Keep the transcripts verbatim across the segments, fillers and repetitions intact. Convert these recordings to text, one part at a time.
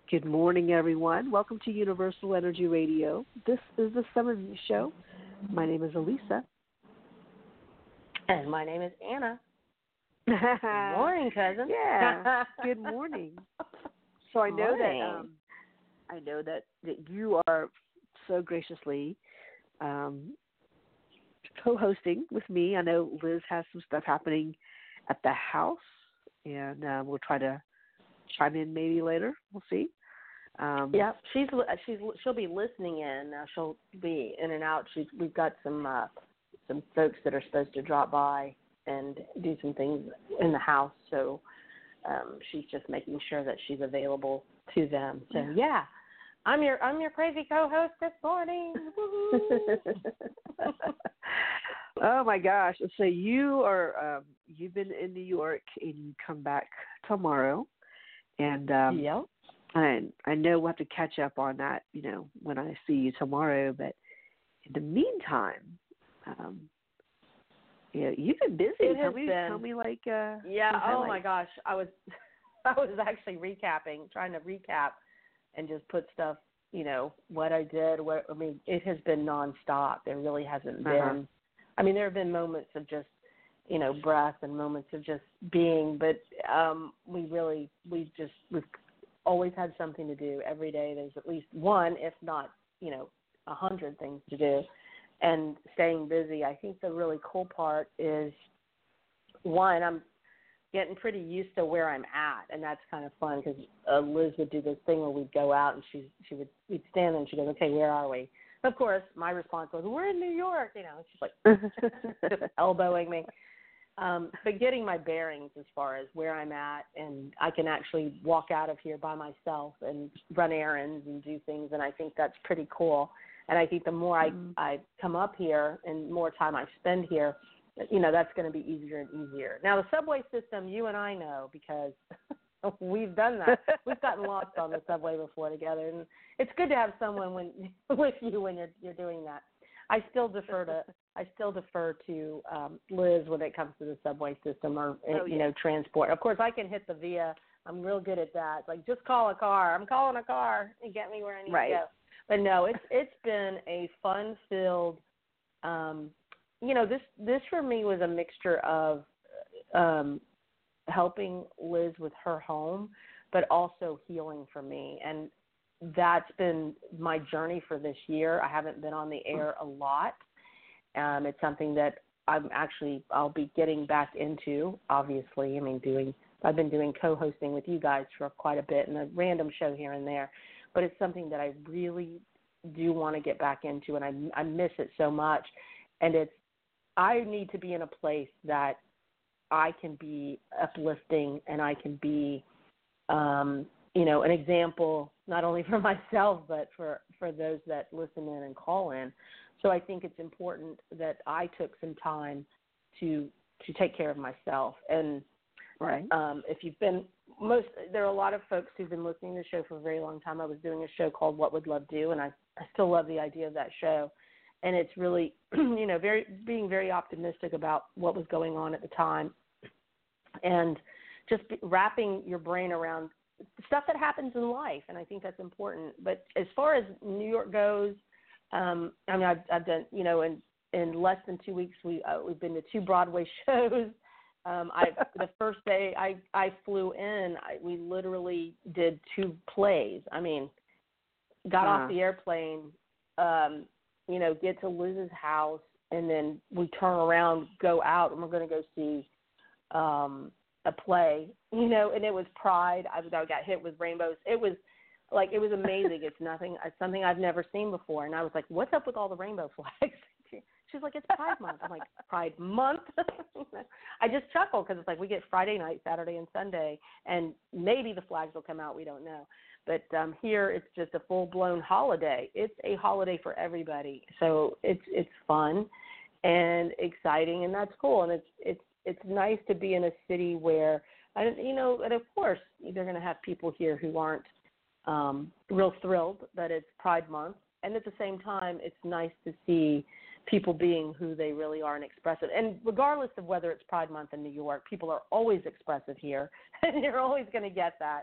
Good morning, everyone. Welcome to Universal Energy Radio. This is the Summerview Show. My name is Elisa. And my name is Anna. Good morning, cousin. Yeah. Good morning. So I know morning. that um, I know that, that you are so graciously um, co-hosting with me. I know Liz has some stuff happening at the house, and uh, we'll try to chime in maybe later. We'll see. Um, yeah, she's she's she'll be listening in. Now she'll be in and out. She's we've got some uh, some folks that are supposed to drop by and do some things in the house. So um, she's just making sure that she's available to them. So yeah, yeah I'm your I'm your crazy co-host this morning. Oh my gosh! So you are um, you've been in New York and you come back tomorrow, and um, yep. I I know we'll have to catch up on that, you know, when I see you tomorrow. But in the meantime, um, you know, you've been busy. It tell has me, been. tell me, like, uh, yeah. Oh my gosh, I was I was actually recapping, trying to recap, and just put stuff, you know, what I did. What I mean, it has been nonstop. There really hasn't uh-huh. been. I mean, there have been moments of just, you know, breath and moments of just being, but um, we really, we just, we've always had something to do every day. There's at least one, if not, you know, a hundred things to do, and staying busy. I think the really cool part is, one, I'm getting pretty used to where I'm at, and that's kind of fun because uh, Liz would do this thing where we'd go out and she she would we'd stand there and she goes, okay, where are we? Of course, my response was, we're in New York, you know. She's like just elbowing me. Um, but getting my bearings as far as where I'm at, and I can actually walk out of here by myself and run errands and do things, and I think that's pretty cool. And I think the more I, mm-hmm. I come up here and more time I spend here, you know, that's going to be easier and easier. Now, the subway system, you and I know because we've done that. We've gotten lost on the subway before together, and it's good to have someone when, with you when you're you're doing that. I still defer to I still defer to um, Liz when it comes to the subway system or oh, you yeah. know transport. Of course, I can hit the via. I'm real good at that. It's like, just call a car. I'm calling a car and get me where I need right. to go. But no, it's it's been a fun-filled. Um, you know, this this for me was a mixture of um, helping Liz with her home, but also healing for me. And that's been my journey for this year. I haven't been on the air a lot. Um, it's something that I'm actually, I'll be getting back into, obviously. I mean, doing, I've been doing co-hosting with you guys for quite a bit and a random show here and there, but it's something that I really do want to get back into, and I, I miss it so much. And it's, I need to be in a place that I can be uplifting and I can be, um, you know, an example, not only for myself, but for, for those that listen in and call in. So I think it's important that I took some time to to take care of myself. And right. um, if you've been, most, there are a lot of folks who've been listening to the show for a very long time. I was doing a show called What Would Love Do, and I, I still love the idea of that show. And it's really, you know, very being very optimistic about what was going on at the time and just be, wrapping your brain around stuff that happens in life, and I think that's important. But as far as New York goes, um, I mean, I've, I've done, you know, in, in less than two weeks, we, uh, we've been to two Broadway shows. Um, I the first day I, I flew in, I, we literally did two plays. I mean, got uh-huh. off the airplane, um, you know, get to Liz's house, and then we turn around, go out, and we're going to go see um, a play, you know, and it was Pride. I, I got hit with rainbows. It was like, it was amazing. It's nothing, it's something I've never seen before. And I was like, what's up with all the rainbow flags? She's like, it's Pride Month. I'm like, Pride Month? I just chuckle because it's like we get Friday night, Saturday, and Sunday, and maybe the flags will come out. We don't know. But um, here it's just a full-blown holiday. It's a holiday for everybody. So it's it's fun and exciting, and that's cool. And it's it's it's nice to be in a city where, I don't, you know, and of course they're going to have people here who aren't um, real thrilled that it's Pride Month. And at the same time, it's nice to see people being who they really are and expressive. And regardless of whether it's Pride Month in New York, people are always expressive here, and you're always going to get that.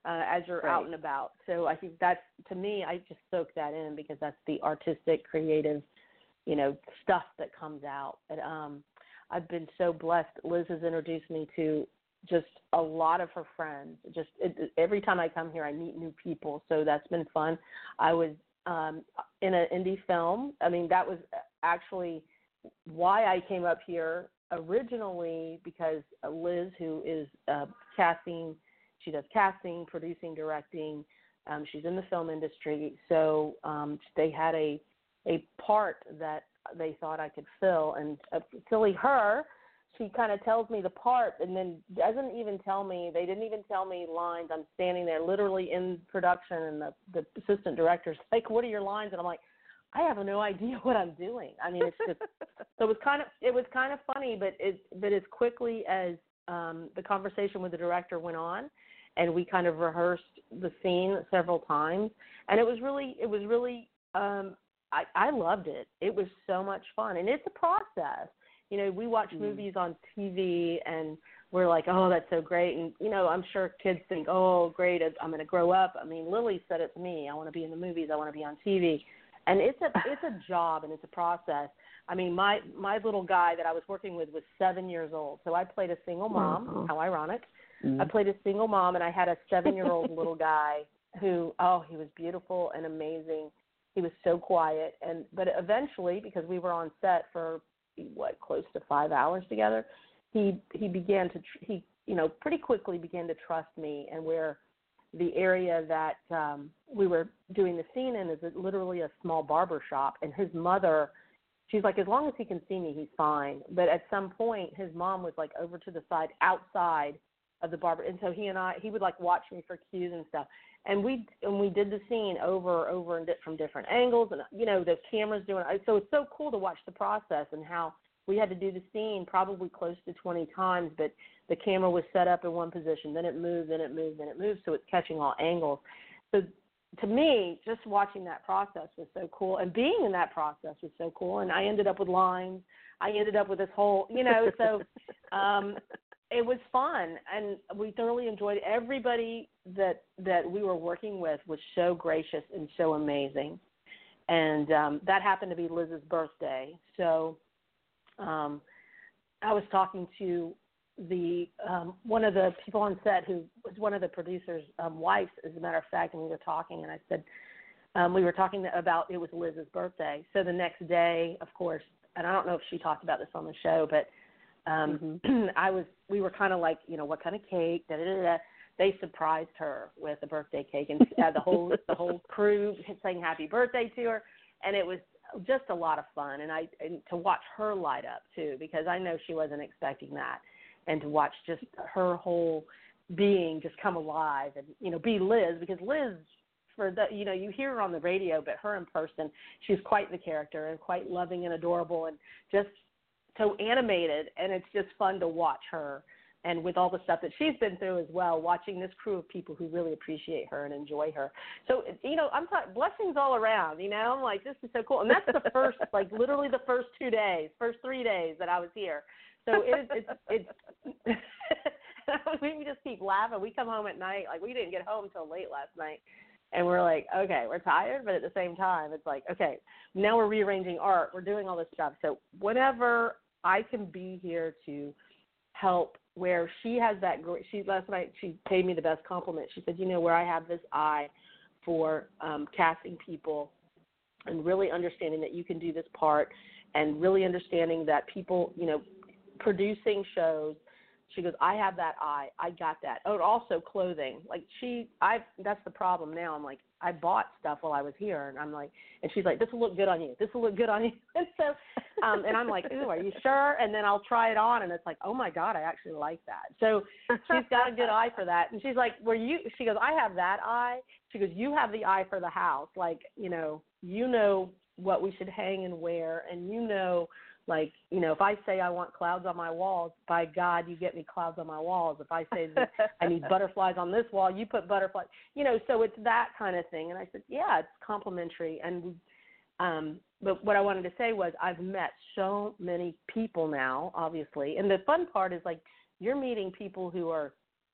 uh, as you're right. out and about. So I think that's, to me, I just soak that in because that's the artistic, creative, you know, stuff that comes out. And, um, I've been so blessed. Liz has introduced me to just a lot of her friends. Just it, every time I come here, I meet new people. So that's been fun. I was um, in an indie film. I mean, that was actually why I came up here originally, because Liz, who is uh, casting, she does casting, producing, directing. Um, she's in the film industry. So um, they had a a part that they thought I could fill. And uh, silly her, she kind of tells me the part and then doesn't even tell me, they didn't even tell me lines. I'm standing there literally in production, and the, the assistant director's like, what are your lines? And I'm like, I have no idea what I'm doing. I mean, it's just, so it was kind of, it was kind of funny, but it, but as quickly as um, the conversation with the director went on, and we kind of rehearsed the scene several times, and it was really, it was really, um, I, I loved it. It was so much fun, and it's a process. You know, we watch mm. movies on T V, and we're like, oh, that's so great. And, you know, I'm sure kids think, oh, great, I'm going to grow up. I mean, Lily said it to me. I want to be in the movies. I want to be on T V. And it's a it's a job, and it's a process. I mean, my, my little guy that I was working with was seven years old. So I played a single mom. Oh. How ironic. Mm. I played a single mom, and I had a seven-year-old little guy who, oh, he was beautiful and amazing. He was so quiet. And but eventually, because we were on set for what, close to five hours together, he he began to, he, you know, pretty quickly began to trust me, and where the area that um, we were doing the scene in is literally a small barber shop, and his mother, she's like, as long as he can see me, he's fine. But at some point, his mom was like over to the side, outside of the barber, and so he and I, he would like watch me for cues and stuff. And we and we did the scene over and over and from different angles, and you know the camera's doing it. So it's so cool to watch the process and how we had to do the scene probably close to twenty times, but the camera was set up in one position, then it moved, then it moved, then it moved, so it's catching all angles. So to me, just watching that process was so cool, and being in that process was so cool. And I ended up with lines. I ended up with this whole, you know, so um, it was fun, and we thoroughly enjoyed it. Everybody that that we were working with was so gracious and so amazing. And um, that happened to be Liz's birthday. So um, I was talking to the um, one of the people on set who was one of the producers' um, wives, as a matter of fact, and we were talking, and I said, um, we were talking about, it was Liz's birthday. So the next day, of course, and I don't know if she talked about this on the show, but um, mm-hmm. I was, we were kind of like, you know, what kind of cake, da, da, da, da. They surprised her with a birthday cake, and uh, the whole the whole crew saying happy birthday to her, and it was just a lot of fun. And I and to watch her light up too, because I know she wasn't expecting that, and to watch just her whole being just come alive, and you know, be Liz, because Liz, for the, you know, you hear her on the radio, but her in person, she's quite the character and quite loving and adorable, and just so animated, and it's just fun to watch her. And with all the stuff that she's been through as well, watching this crew of people who really appreciate her and enjoy her. So, you know, I'm talking blessings all around, you know. I'm like, this is so cool. And that's the first, like, literally the first two days, first three days that I was here. So it, it's, it's, it's we just keep laughing. We come home at night. Like, we didn't get home until late last night. And we're like, okay, we're tired, but at the same time, it's like, okay, now we're rearranging art. We're doing all this stuff. So whenever I can be here to help, where she has that great, she last night she paid me the best compliment. She said, you know, where I have this eye for um, casting people and really understanding that you can do this part, and really understanding that people, you know, producing shows, she goes, I have that eye. I got that. Oh, and also clothing. Like she, I, that's the problem now. I'm like, I bought stuff while I was here, and I'm like, and she's like, this will look good on you. This will look good on you. And so, um, and I'm like, ooh, are you sure? And then I'll try it on, and it's like, oh my God, I actually like that. So she's got a good eye for that. And she's like, were you, she goes, I have that eye. She goes, you have the eye for the house. Like, you know, you know what we should hang and wear, and you know, like, you know, if I say I want clouds on my walls, by God, you get me clouds on my walls. If I say that I need butterflies on this wall, you put butterflies. You know, so it's that kind of thing. And I said, yeah, it's complimentary. And um, but what I wanted to say was I've met so many people now, obviously. And the fun part is, like, you're meeting people who are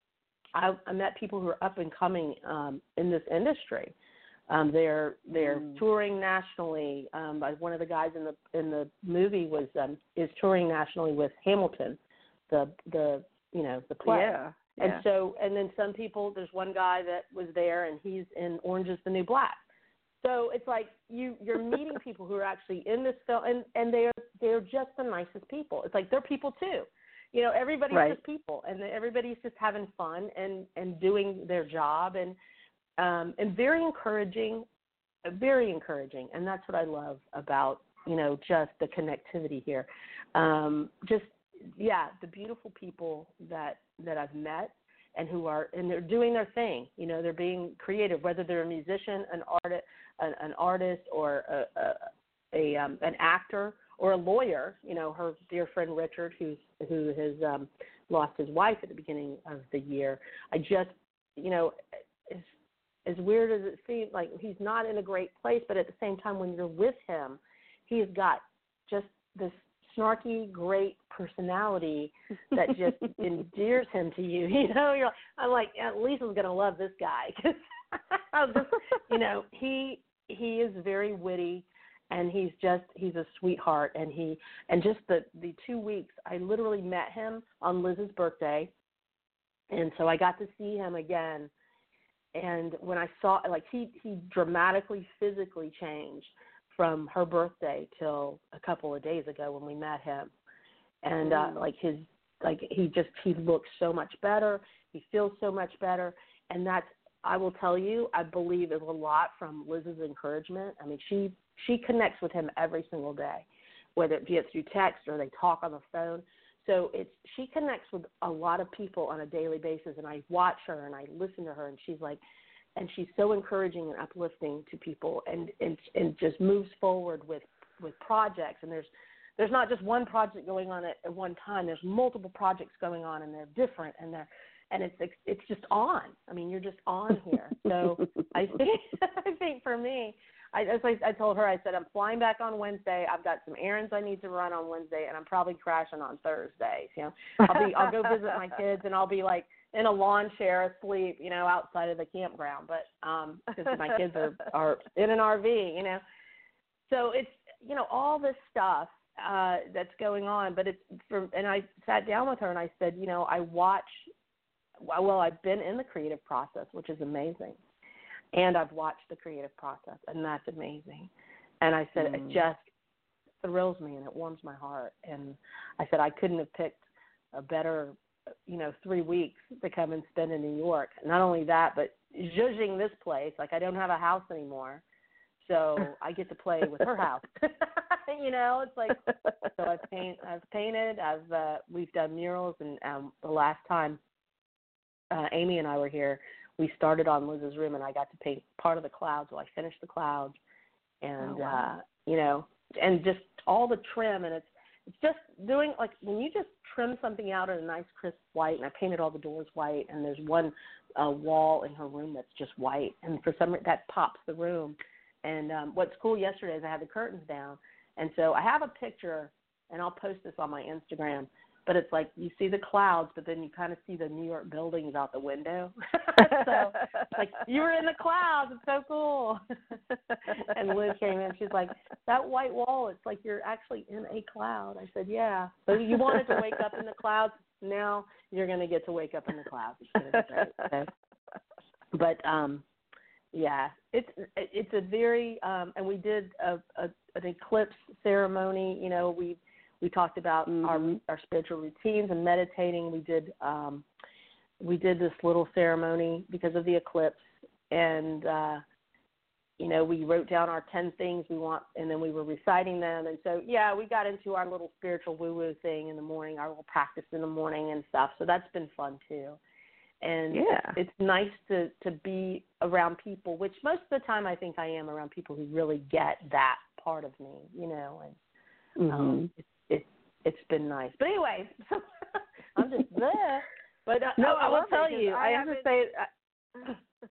I, I met people who are up and coming um, in this industry. Um, they're they're mm. touring nationally. Um, one of the guys in the in the movie was um, is touring nationally with Hamilton, the the you know the play. Yeah, yeah. And so and then some people. There's one guy that was there, and he's in Orange Is the New Black. So it's like you you're meeting people who are actually in this film, and and they're they're just the nicest people. It's like they're people too. You know, everybody's right. just people, and everybody's just having fun and, and doing their job, and um, and very encouraging, very encouraging, and that's what I love about, you know, just the connectivity here. Um, just, yeah, the beautiful people that, that I've met and who are, and they're doing their thing. You know, they're being creative, whether they're a musician, an, art, an, an artist, or a, a, a um, an actor, or a lawyer. You know, her dear friend Richard, who's who has um, lost his wife at the beginning of the year. I just, you know, as, as weird as it seems, like he's not in a great place, but at the same time, when you're with him, he's got just this snarky, great personality that just endears him to you. You know, you're, I'm like, at least I'm gonna love this guy, because I'm just, you know, he he is very witty. And he's just, he's a sweetheart. And he, and just the, the two weeks, I literally met him on Liz's birthday. And so I got to see him again. And when I saw, like, he, he dramatically, physically changed from her birthday till a couple of days ago when we met him. And, uh, like, his, like, he just, he looks so much better. He feels so much better. And that's, I will tell you, I believe is a lot from Liz's encouragement. I mean, she, She connects with him every single day, whether it be through text or they talk on the phone. So it's she connects with a lot of people on a daily basis, and I watch her and I listen to her, and she's like, and she's so encouraging and uplifting to people, and and, and just moves forward with, with projects. And there's there's not just one project going on at, at one time. There's multiple projects going on, and they're different, and they're and it's it's just on. I mean, you're just on here. So I think I think for me. I, as I, I told her, I said, I'm flying back on Wednesday. I've got some errands I need to run on Wednesday, and I'm probably crashing on Thursday. You know, I'll be, I'll go visit my kids, and I'll be like in a lawn chair asleep, you know, outside of the campground. But um, because my kids are, are in an R V, you know, so it's, you know, all this stuff uh, that's going on. But it's from, and I sat down with her and I said, you know, I watch. Well, I've been in the creative process, which is amazing. And I've watched the creative process, and that's amazing. And I said, mm. it just thrills me, and it warms my heart. And I said, I couldn't have picked a better, you know, three weeks to come and spend in New York. Not only that, but zhuzhing this place. Like, I don't have a house anymore, so I get to play with her house. You know, it's like, so I've, paint, I've painted. I've uh, we've done murals, and um, the last time uh, Amy and I were here, we started on Liz's room, and I got to paint part of the clouds. Well, I finished the clouds, and, oh, wow. uh, you know, and just all the trim. And it's it's just doing, like, when you just trim something out in a nice crisp white, and I painted all the doors white, and there's one uh, wall in her room that's just white. And for some reason, that pops the room. And um, what's cool yesterday is I had the curtains down. And so I have a picture, and I'll post this on my Instagram. But it's like you see the clouds, but then you kind of see the New York buildings out the window. So it's like, you were in the clouds. It's so cool. And Liz came in. She's like, that white wall, it's like you're actually in a cloud. I said, yeah. So you wanted to wake up in the clouds. Now you're going to get to wake up in the clouds. It's going to be great. Okay? But, um, yeah, it's it's a very, um, and we did a, a, an eclipse ceremony. You know, we We talked about mm-hmm. our our spiritual routines and meditating. We did um, we did this little ceremony because of the eclipse, and uh, you know, we wrote down our ten things we want, and then we were reciting them. And so, yeah, we got into our little spiritual woo-woo thing in the morning, our little practice in the morning and stuff. So that's been fun too. And yeah. it's nice to, to be around people, which most of the time I think I am around people who really get that part of me, you know, and mm-hmm. um, it's, it's, it's been nice. But anyway, I'm just there. But uh, no, I, I will tell you, I, I have to say, uh,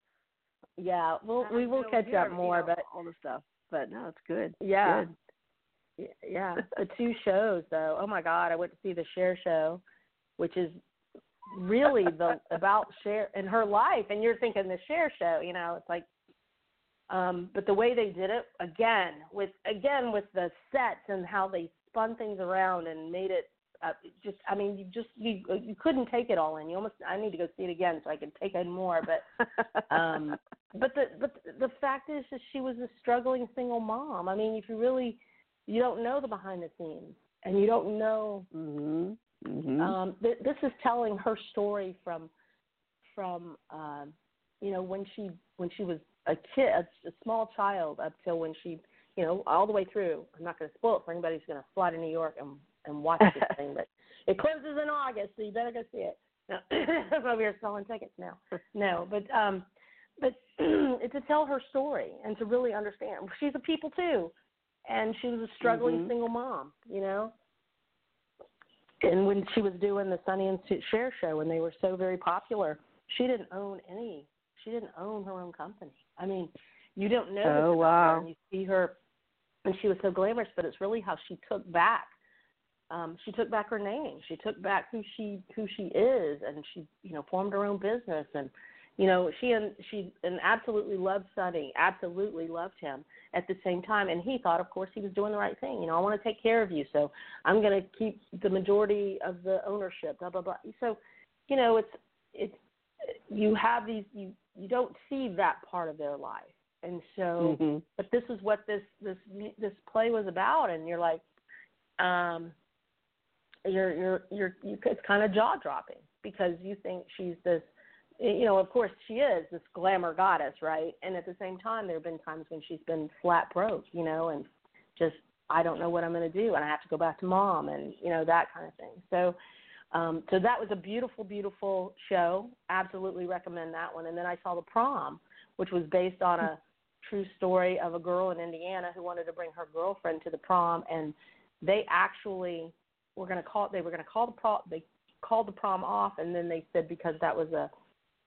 yeah, we'll, we will catch up more, but all the stuff. But no, it's good. Yeah. Good. Yeah. The two shows, though. Oh, my God. I went to see the Cher show, which is really the about Cher and her life. And you're thinking the Cher show, you know, it's like, um, but the way they did it again with again with the sets and how they spun things around and made it uh, just, I mean, you just you you couldn't take it all in. You almost, I need to go see it again so I can take in more. But um, but the but the fact is that she was a struggling single mom. I mean, if you really, you don't know the behind the scenes, and you don't know. Mm-hmm. Mm-hmm. Um, th- this is telling her story from from um, you know when she when she was a kid, a, a small child, up till when she, you know, all the way through. I'm not going to spoil it for anybody who's going to fly to New York and and watch this thing, but it closes in August, so you better go see it. No, I'm over here selling tickets now. No, but um, but to tell her story and to really understand, she's a people too, and she was a struggling mm-hmm. single mom, you know. And when she was doing the Sonny and Cher show, and they were so very popular, she didn't own any. She didn't own her own company. I mean, you don't know oh, this about wow. her, and you see her, and she was so glamorous, but it's really how she took back. Um, she took back her name. She took back who she who she is, and she, you know, formed her own business. And, you know, she and she and absolutely loved Sonny, absolutely loved him at the same time. And he thought, of course, he was doing the right thing. You know, I want to take care of you, so I'm going to keep the majority of the ownership. Blah blah blah. So, you know, it's it's you have these you you don't see that part of their life, and so, mm-hmm. but this is what this this this play was about, and you're like, um. You're, you're, you're, you, it's kind of jaw dropping because you think she's this, you know, of course she is this glamour goddess, right? And at the same time, there have been times when she's been flat broke, you know, and just, I don't know what I'm going to do, and I have to go back to mom, and, you know, that kind of thing. So, um, so that was a beautiful, beautiful show. Absolutely recommend that one. And then I saw The Prom, which was based on a true story of a girl in Indiana who wanted to bring her girlfriend to the prom, and they actually We're going to call. They were going to call the prom. They called the prom off, and then they said because that was a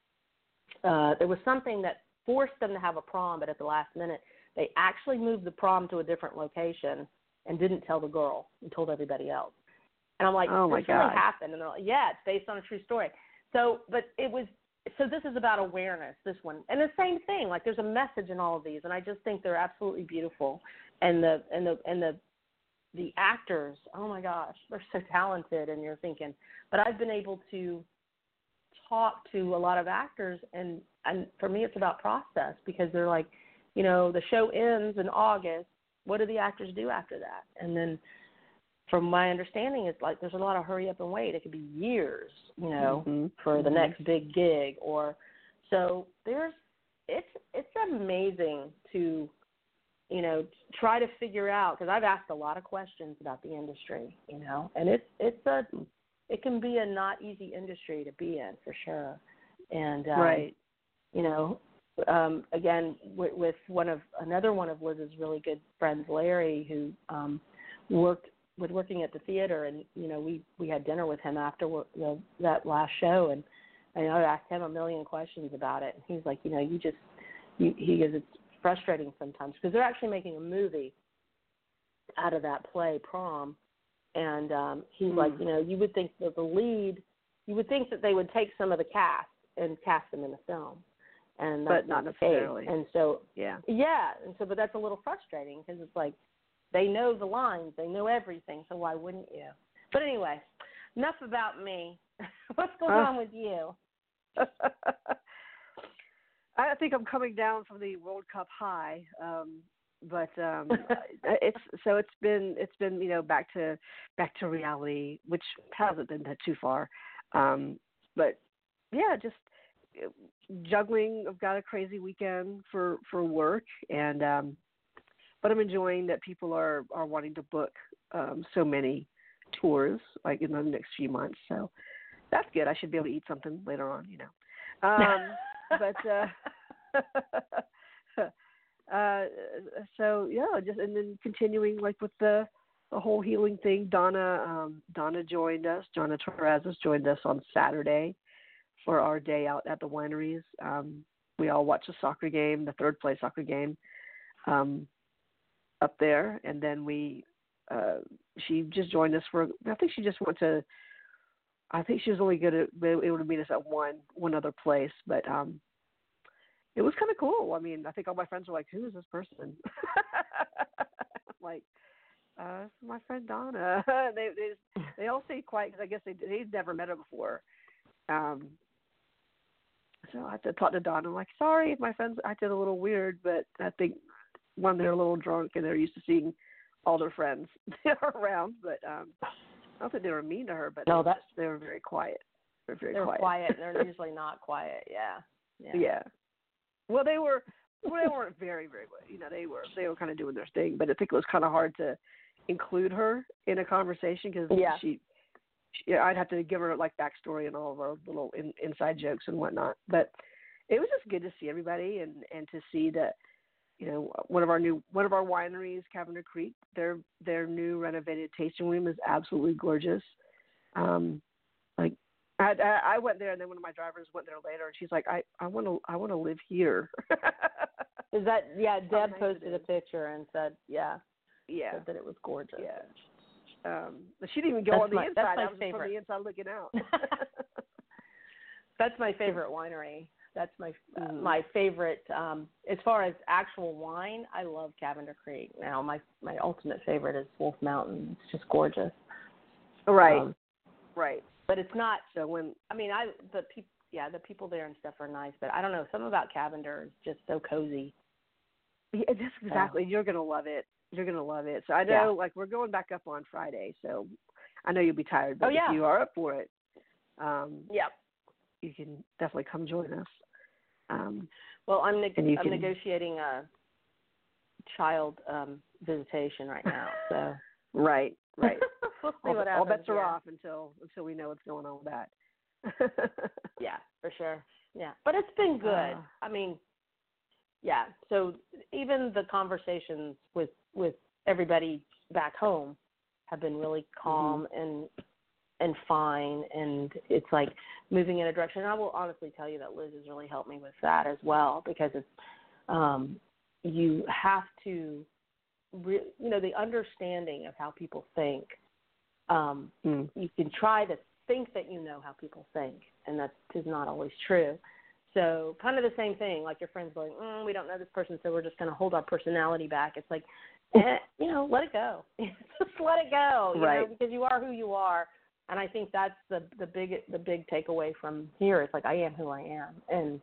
uh, there was something that forced them to have a prom, but at the last minute they actually moved the prom to a different location and didn't tell the girl and told everybody else. And I'm like, oh my this really God. happened? And they're like, yeah, it's based on a true story. So, but it was. So this is about awareness. This one, and the same thing. Like there's a message in all of these, and I just think they're absolutely beautiful. And the and the and the the actors, oh my gosh, they're so talented, and you're thinking, but I've been able to talk to a lot of actors, and, and for me it's about process, because they're like, you know, the show ends in August, what do the actors do after that? And then from my understanding, it's like there's a lot of hurry up and wait. It could be years, you know, mm-hmm. for the mm-hmm. next big gig, or so there's, it's, it's amazing to, you know, try to figure out, because I've asked a lot of questions about the industry, you know, and it's it's a it can be a not easy industry to be in, for sure. And um, right, you know, um, again with, with one of another one of Liz's really good friends, Larry, who um, worked was working at the theater, and you know, we we had dinner with him after you know, that last show, and I know I asked him a million questions about it, and he's like, you know, you just you, he goes, it's frustrating sometimes because they're actually making a movie out of that play, Prom, and um, he's mm. like, you know, you would think that the lead, you would think that they would take some of the cast and cast them in the film, and that's but not the necessarily. case. And so, yeah, yeah, and so, but that's a little frustrating because it's like they know the lines, they know everything, so why wouldn't you? But anyway, enough about me. What's going uh. on with you? I think I'm coming down from the World Cup high, um, but um, it's so it's been it's been you know back to back to reality, which hasn't been too far. Um, but yeah, just juggling. I've got a crazy weekend for, for work, and um, but I'm enjoying that people are, are wanting to book um, so many tours like in the next few months. So that's good. I should be able to eat something later on, you know. Um, but uh, uh, so yeah, just and then continuing like with the the whole healing thing. Donna um, Donna joined us. Donna Terrazas joined us on Saturday for our day out at the wineries. Um, we all watched a soccer game, the third place soccer game, um, up there, and then we uh, she just joined us for. I think she just went to I think she was only good at able to meet us at one one other place, but um, it was kind of cool. I mean, I think all my friends were like, "Who is this person?" like, uh, "This is my friend Donna." they they just, they all stayed quiet because I guess they they'd never met her before. Um, so I had to talk to Donna. I'm like, "Sorry if my friends acted a little weird, but I think one they're a little drunk and they're used to seeing all their friends around, but." Um, I don't think they were mean to her, but no, they, that, just, they were very quiet. They were very they're quiet. quiet. They're usually not quiet. Yeah. Yeah. Yeah. Well, they were. Well, they weren't very, very. You know, they were. They were kind of doing their thing, but I think it was kind of hard to include her in a conversation because yeah. she, she. I'd have to give her like backstory and all of our little in, inside jokes and whatnot. But it was just good to see everybody and and to see that. You know, one of our new one of our wineries, Cavender Creek, their their new renovated tasting room is absolutely gorgeous. Um, like I, I I went there, and then one of my drivers went there later, and she's like, I I want to I want to live here. Is that yeah? Deb nice posted a picture and said yeah, yeah, said that it was gorgeous. Yeah. Um, but she didn't even go that's on the my, inside. That's my I was just favorite. from the inside looking out. That's my favorite winery. That's my uh, mm. my favorite. Um, as far as actual wine, I love Cavender Creek. Now, my my ultimate favorite is Wolf Mountain. It's just gorgeous. Right. Um, right. But it's not. So when I mean, I the people, yeah, the people there and stuff are nice. But I don't know. Something about Cavender is just so cozy. Yeah, that's exactly. Uh, You're gonna love it. You're gonna love it. So I know, yeah. like, we're going back up on Friday. So I know you'll be tired, but oh, yeah. if you are up for it, um, yep. you can definitely come join us. Um, well, I'm neg- I'm can... negotiating a child um, visitation right now. So right, right. we'll see all, what happens. All bets are yeah. off until until we know what's going on with that. yeah, for sure. Yeah, but it's been good. Uh, I mean, yeah. So even the conversations with with everybody back home have been really calm mm-hmm. and. and fine, and it's like moving in a direction. And I will honestly tell you that Liz has really helped me with that as well, because it's um, you have to, re- you know, the understanding of how people think. Um, mm. You can try to think that you know how people think, and that is not always true. So kind of the same thing, like your friends going, mm, we don't know this person, so we're just going to hold our personality back. It's like, eh, you know, let it go. Just let it go, you right. know, because you are who you are. And I think that's the the big the big takeaway from here. It's like I am who I am, and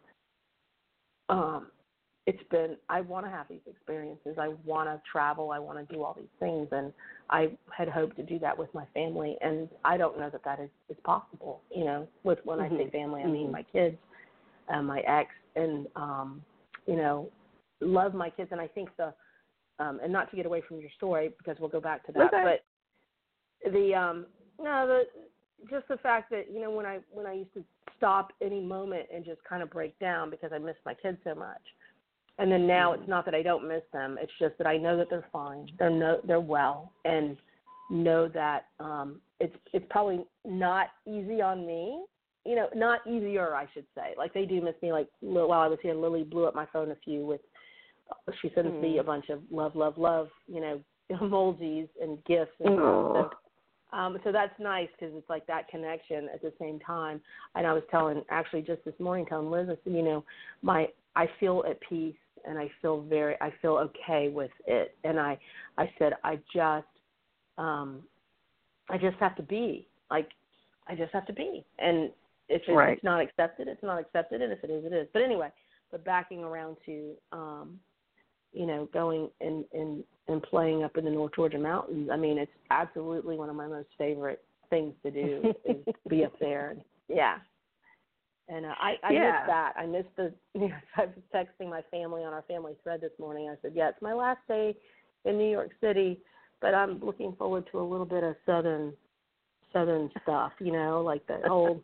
um, it's been I want to have these experiences. I want to travel. I want to do all these things, and I had hoped to do that with my family. And I don't know that that is, is possible. You know, with when mm-hmm. I say family, I mean mm-hmm. my kids, and my ex, and um, you know, love my kids. And I think the um, and not to get away from your story because we'll go back to that, okay. but the um, No, the, just the fact that, you know, when I when I used to stop any moment and just kind of break down because I missed my kids so much. And then now mm-hmm. it's not that I don't miss them. It's just that I know that they're fine. They're no, they're well, and know that um, it's it's probably not easy on me. You know, not easier, I should say. Like, they do miss me. Like, while I was here, Lily blew up my phone a few with, she sends mm-hmm. me a bunch of love, love, love, you know, emojis and gifts and stuff. So, Um, so that's nice because it's like that connection at the same time. And I was telling, actually just this morning, telling Liz, I said, you know, my I feel at peace and I feel very, I feel okay with it. And I, I said, I just, um, I just have to be. Like, I just have to be. And if it's, right. it's not accepted, it's not accepted. And if it is, it is. But anyway, but backing around to, um, you know, going and, and, and playing up in the North Georgia mountains. I mean, it's absolutely one of my most favorite things to do is be up there. And, yeah. And uh, I, I yeah. miss that. I miss the, you know, I was texting my family on our family thread this morning. I said, yeah, it's my last day in New York City, but I'm looking forward to a little bit of southern, southern stuff, you know, like the old.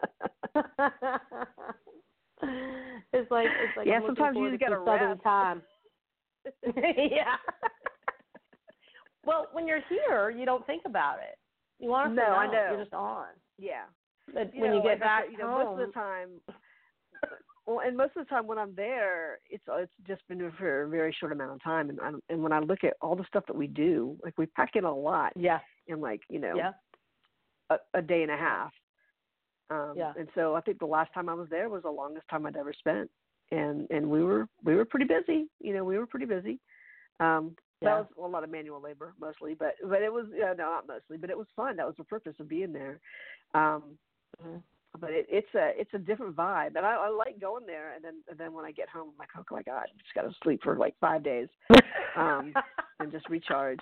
it's like, it's like, yeah, I'm sometimes you just got to southern rest. time. yeah. Well, when you're here, you don't think about it. You honestly no, don't. I know. You're just on. Yeah. But you when know, you get like back said, you know, home, most of the time, well, and most of the time when I'm there, it's it's just been for a very short amount of time. And I, and when I look at all the stuff that we do, like we pack in a lot. Yeah. In like you know, yeah. a, a day and a half. Um, Yeah. And so I think the last time I was there was the longest time I'd ever spent. And and we were we were pretty busy. You know, we were pretty busy. Um, Yeah. that was a lot of manual labor mostly, but but it was yeah, no, not mostly, but it was fun. That was the purpose of being there. Um, Mm-hmm. but it, it's a it's a different vibe, and I, I like going there. And then and then when I get home, I'm like, oh my god, I just got to sleep for like five days, um, and just recharge.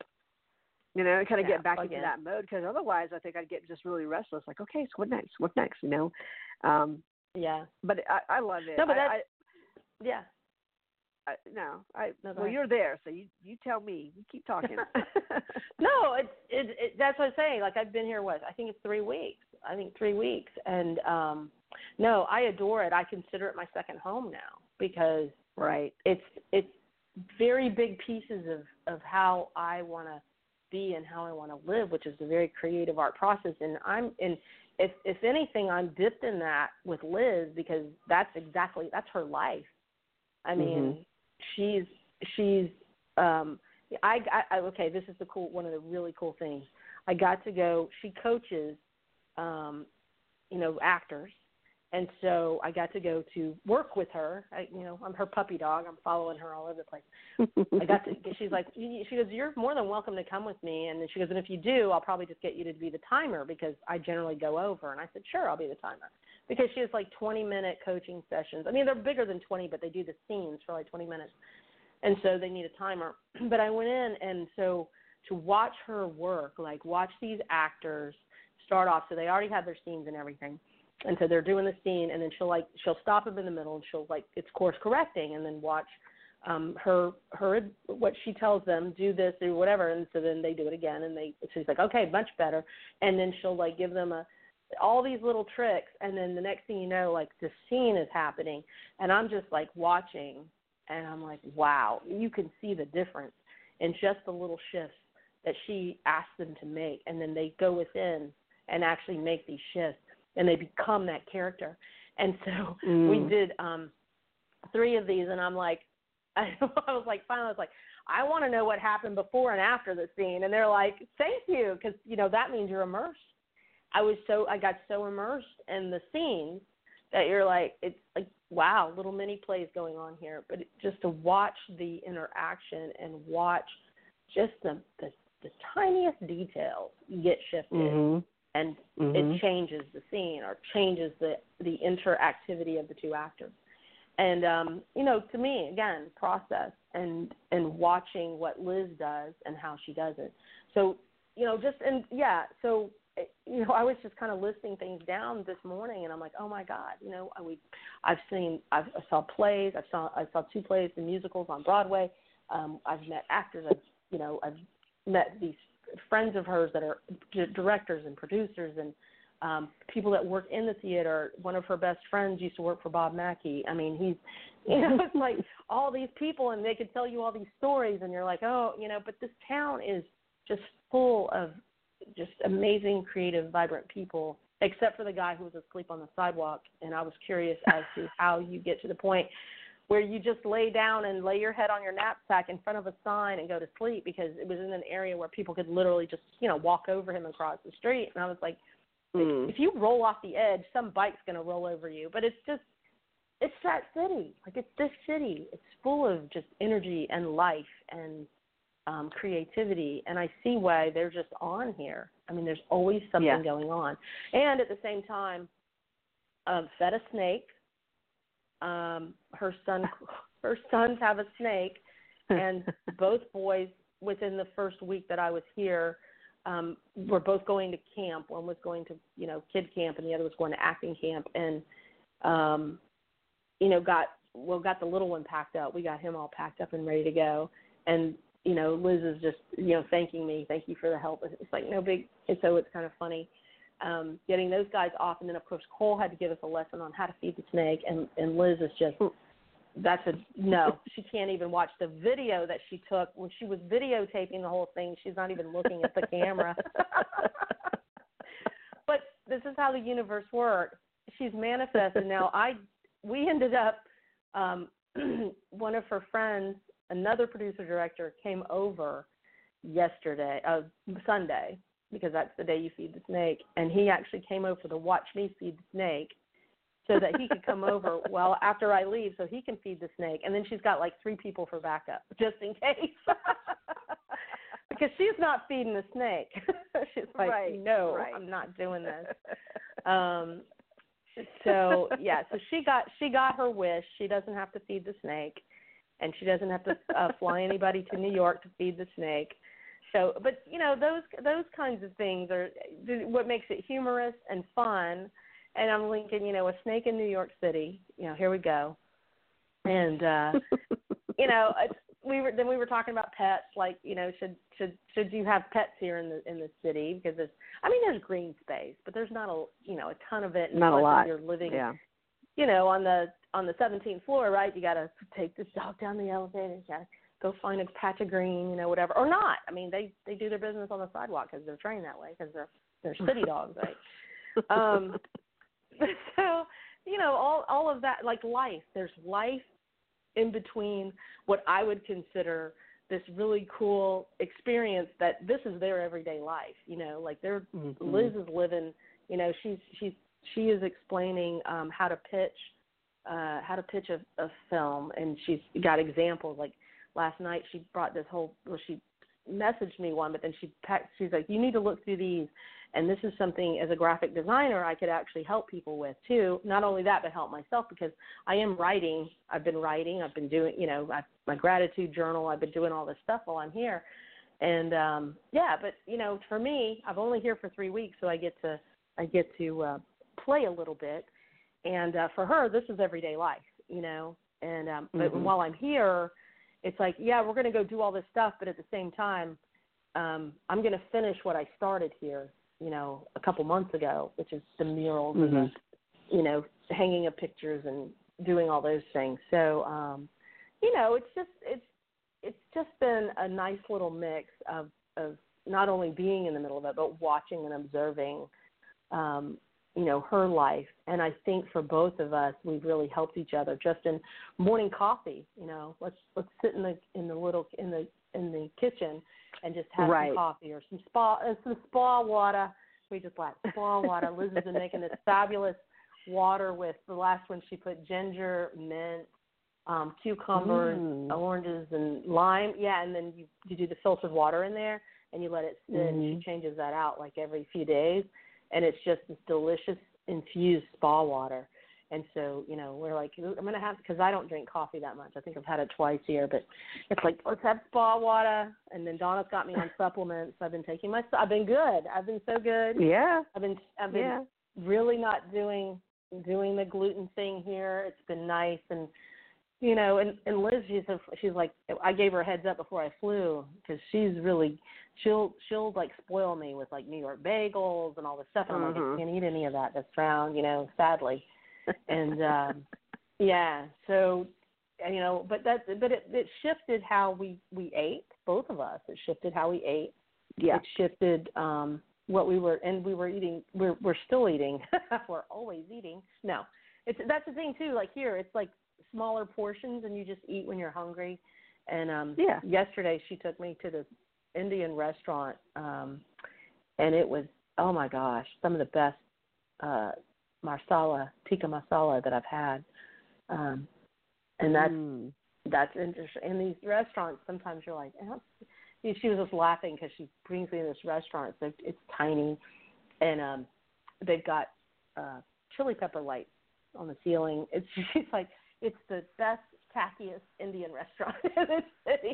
You know, kind of Yeah, get back plug into in. that mode, because otherwise, I think I'd get just really restless. Like, okay, so what next? What next? You know. Um, Yeah. but I, I love it. No, but I, that's, I, yeah. I, no, I No, go well, ahead. you're there, so you you tell me. You keep talking. No, it's it, it, that's what I'm saying. Like, I've been here, what, I think it's three weeks. I think three weeks. And, um, no, I adore it. I consider it my second home now, because Right. it's it's very big pieces of, of how I want to be and how I want to live, which is a very creative art process. And I'm in, if if anything, I'm dipped in that with Liz, because that's exactly, that's her life. I mean, Mm-hmm. she's she's um, I, I, I okay. This is the cool one of the really cool things. I got to go. She coaches, um, you know, actors, and so I got to go to work with her. I, you know, I'm her puppy dog. I'm following her all over the place. I got to. She's like, she goes, you're more than welcome to come with me. And then she goes, and if you do, I'll probably just get you to be the timer, because I generally go over. And I said, sure, I'll be the timer, because she has like twenty minute coaching sessions. I mean, they're bigger than twenty, but they do the scenes for like twenty minutes. And so they need a timer. But I went in, and so to watch her work, like watch these actors start off. So they already have their scenes and everything. And so they're doing the scene, and then she'll like, she'll stop them in the middle, and she'll like, it's course correcting, and then watch um, her, her, what she tells them, do this, do whatever. And so then they do it again, and they, she's like, okay, much better. And then she'll like give them a, all these little tricks. And then the next thing you know, like the scene is happening, and I'm just like watching, and I'm like, wow, you can see the difference in just the little shifts that she asked them to make. And then they go within and actually make these shifts, and they become that character. And so Mm. we did um, three of these, and I'm like, I was like, finally, I was like, I want to know what happened before and after the scene. And they're like, thank you, because, you know, that means you're immersed. I was so, I got so immersed in the scenes that you're like, it's like, wow, little mini plays going on here. But it, just to watch the interaction and watch just the, the, the tiniest details get shifted. Mm-hmm. And mm-hmm. it changes the scene, or changes the, the interactivity of the two actors. And, um, you know, to me, again, process and, and watching what Liz does and how she does it. So, you know, just, and yeah, so, you know, I was just kind of listing things down this morning, and I'm like, oh my God, you know, I, we, I've seen, I've, I saw plays, I saw, I saw two plays and musicals on Broadway. Um, I've met actors, I've, you know, I've met these friends of hers that are d- directors and producers, and um, people that work in the theater. One of her best friends used to work for Bob Mackie. I mean, he's, you know, it's like all these people, and they could tell you all these stories, and you're like, oh, you know, but this town is just full of just amazing, creative, vibrant people, except for the guy who was asleep on the sidewalk. And I was curious as to how you get to the point where you just lay down and lay your head on your knapsack in front of a sign and go to sleep, because it was in an area where people could literally just, you know, walk over him across the street. And I was like, mm. if you roll off the edge, some bike's going to roll over you. But it's just, it's that city. Like, it's this city. It's full of just energy and life and um, creativity. And I see why they're just on here. I mean, there's always something yeah. going on. And at the same time, um, fed a snake. Um, her son, her sons have a snake, and both boys within the first week that I was here um, were both going to camp. One was going to, you know, kid camp, and the other was going to acting camp. And, um, you know, got, well, got the little one packed up. We got him all packed up and ready to go. And, you know, Liz is just, you know, thanking me. Thank you for the help. It's like no big, and so it's kind of funny. Um, getting those guys off, and then, of course, Cole had to give us a lesson on how to feed the snake, and, and Liz is just, that's a, no, she can't even watch the video that she took when she was videotaping the whole thing. She's not even looking at the camera. But this is how the universe works. She's manifested. Now, I, we ended up, um, one of her friends, another producer director, came over yesterday, uh, Sunday, because that's the day you feed the snake. And he actually came over to watch me feed the snake so that he could come over well after I leave so he can feed the snake. And then she's got like three people for backup just in case. Because she's not feeding the snake. She's like, right, no, right. I'm not doing this. Um, so yeah, so she got she got her wish. She doesn't have to feed the snake, and she doesn't have to uh, fly anybody to New York to feed the snake. So, but you know, those those kinds of things are what makes it humorous and fun. And I'm thinking, you know, a snake in New York City. You know, here we go. And uh, you know, we were then we were talking about pets. Like, you know, should should should you have pets here in the in the city? Because there's, I mean, there's green space, but there's not a you know a ton of it. Not a lot. You're living, yeah. you know, on the on the seventeenth floor, right? You got to take this dog down the elevator. You got to go find a patch of green, you know, whatever, or not. I mean, they they do their business on the sidewalk because they're trained that way because they're they're city dogs, right? Um, so, you know, all all of that, like life. There's life in between what I would consider this really cool experience that this is their everyday life. You know, like they're mm-hmm. Liz is living. You know, she's she's she is explaining um, how to pitch. Uh, how to pitch a, a film, and she's got examples. Like last night, she brought this whole. Well, she messaged me one, but then she packed, she's like, "You need to look through these, and this is something as a graphic designer I could actually help people with too. Not only that, but help myself because I am writing. I've been writing. I've been doing, you know, I, my gratitude journal. I've been doing all this stuff while I'm here, and um, yeah. But you know, for me, I'm only here for three weeks, so I get to I get to uh, play a little bit." And uh, for her, this is everyday life, you know. And um, but mm-hmm. while I'm here, it's like, yeah, we're going to go do all this stuff, but at the same time, um, I'm going to finish what I started here, you know, a couple months ago, which is the murals mm-hmm. and the, you know, hanging of pictures and doing all those things. So, um, you know, it's just it's it's just been a nice little mix of of not only being in the middle of it, but watching and observing. Um, you know, her life. And I think for both of us, we've really helped each other just in morning coffee, you know, let's, let's sit in the, in the little, in the, in the kitchen and just have right. some coffee or some spa, uh, some spa water. We just like spa water. Liz has been making this fabulous water with the last one. She put ginger, mint, um, cucumbers, mm. oranges, and lime. Yeah. And then you, you do the filtered water in there and you let it sit mm-hmm. and she changes that out like every few days. And it's just this delicious infused spa water. And so, you know, we're like, I'm going to have, because I don't drink coffee that much. I think I've had it twice here, but it's like, let's have spa water. And then Donna's got me on supplements. I've been taking my, I've been good. I've been so good. Yeah. I've been, I've been yeah. really not doing, doing the gluten thing here. It's been nice. And, you know, and, and Liz, she's, a, she's like, I gave her a heads up before I flew because she's really, she'll, she'll like spoil me with like New York bagels and all this stuff. And I'm mm-hmm. like, I can't eat any of that that's found, you know, sadly. And, um, yeah, so, you know, but that, but it, it shifted how we, we ate, both of us. It shifted how we ate. Yeah. It shifted um, what we were, and we were eating, we're, we're still eating. We're always eating. No, it's, that's the thing too. Like here, it's like, smaller portions and you just eat when you're hungry. And um yeah. yesterday she took me to this Indian restaurant um and it was, oh my gosh, some of the best uh masala, tikka masala that I've had. Um and that's mm. that's interesting. In these restaurants sometimes you're like, oh. She was just laughing because she brings me in this restaurant. So it's tiny and um they've got uh chili pepper lights on the ceiling. It's she's like, it's the best, tackiest Indian restaurant in the city.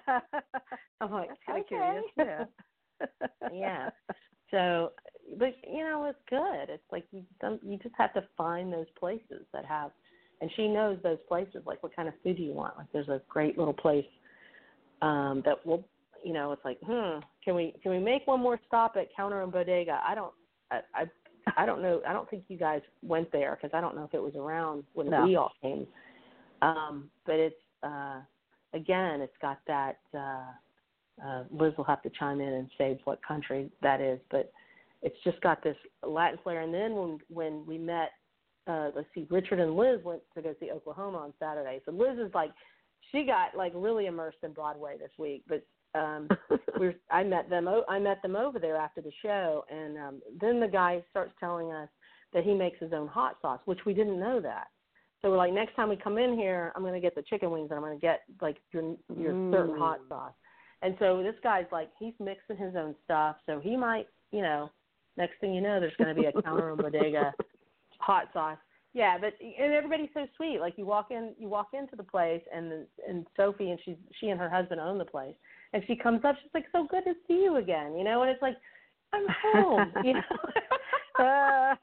I'm like, kind of okay. curious. Yeah. Yeah. So, but you know, it's good. It's like you don't, you just have to find those places that have, and she knows those places. Like, what kind of food do you want? Like, there's a great little place um, that will, you know, it's like, hmm, can we can we make one more stop at Counter and Bodega? I don't, I. I I don't know. I don't think you guys went there because I don't know if it was around when no. we all came. Um, but it's, uh, again, it's got that, uh, uh, Liz will have to chime in and say what country that is, but it's just got this Latin flair. And then when, when we met, uh, let's see, Richard and Liz went to go see Oklahoma on Saturday. So Liz is like, she got like really immersed in Broadway this week, but um, we were, I met them. I met them over there after the show, and um, then the guy starts telling us that he makes his own hot sauce, which we didn't know that. So we're like, next time we come in here, I'm going to get the chicken wings, and I'm going to get like your your mm. certain hot sauce. And so this guy's like, he's mixing his own stuff, so he might, you know, next thing you know, there's going to be a Counter and Bodega hot sauce. Yeah, but and everybody's so sweet. Like you walk in, you walk into the place, and and Sophie and she she and her husband own the place, and she comes up, she's like, so good to see you again, you know, and it's like, I'm home, you know.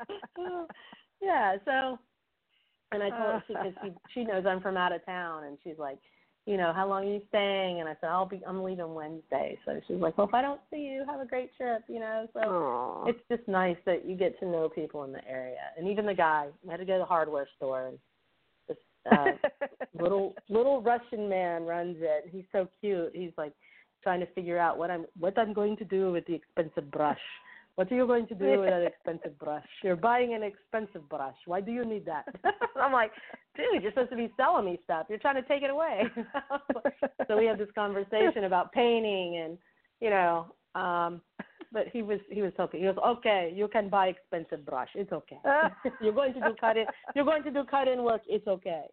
Yeah, so, and I told her she because she she knows I'm from out of town, and she's like, you know, how long are you staying? And I said, I'll be, I'm leaving Wednesday. So she's like, well, if I don't see you, have a great trip, you know. So Aww. It's just nice that you get to know people in the area. And even the guy, I had to go to the hardware store, and this uh, little little Russian man runs it. He's so cute. He's like trying to figure out what I'm what I'm going to do with the expensive brush. What are you going to do with an expensive brush? You're buying an expensive brush. Why do you need that? I'm like, dude, you're supposed to be selling me stuff. You're trying to take it away. So we had this conversation about painting and, you know, um, but he was he was talking. He goes, okay, you can buy expensive brush. It's okay. You're going to do cut in. You're going to do cut in work. It's okay.